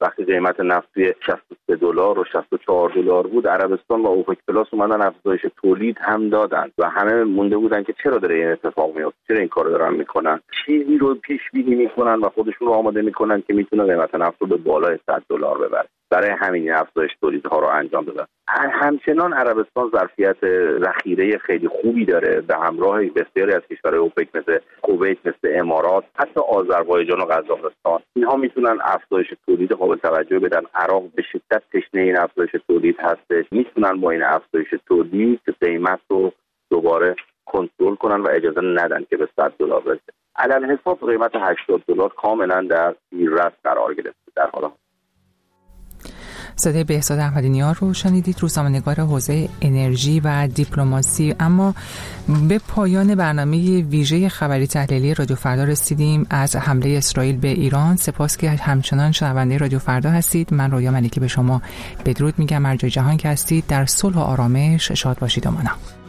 وقتی قیمت نفت توی $63 و $64 بود، عربستان و اوپک پلاس اومدن افزایش تولید هم دادن و همه مونده بودن که چرا داره این اتفاق میفته، چرا این کارو دارن میکنن. چیزی رو پیش بینی میکنن و خودشون رو آماده میکنن که میتونه قیمت نفت رو به بالای $100 ببره. برای همین افزایش تولیدها رو انجام دادن. همچنان عربستان ظرفیت ذخیره خیلی خوبی داره به همراه بسیاری از کشورهای اوپک مثل کویت، مثل امارات، حتی آذربایجان و قزاقستان. اینها میتونن افزایش تولید قابل توجه بدن. عراق به شدت تشنه این افزایش تولید هستش. میتونن با این افزایش تولید قیمت رو دوباره کنترل کنن و اجازه ندن که به $100 برسه. علل حساب قیمت $80 کاملا در زیررس قرار گرفته در حال. صدای بهزاد احمدی‌نیار رو شنیدید، روزنامه‌نگار حوزه انرژی و دیپلماسی. اما به پایان برنامه ویژه خبری تحلیلی رادیو فردا رسیدیم. از حمله اسرائیل به ایران سپاس که همچنان شنونده رادیو فردا هستید. من رویا ملیکی به شما بدرود میگم. هر جای جهان که هستید در صلح و آرامش شاد باشید و مانا.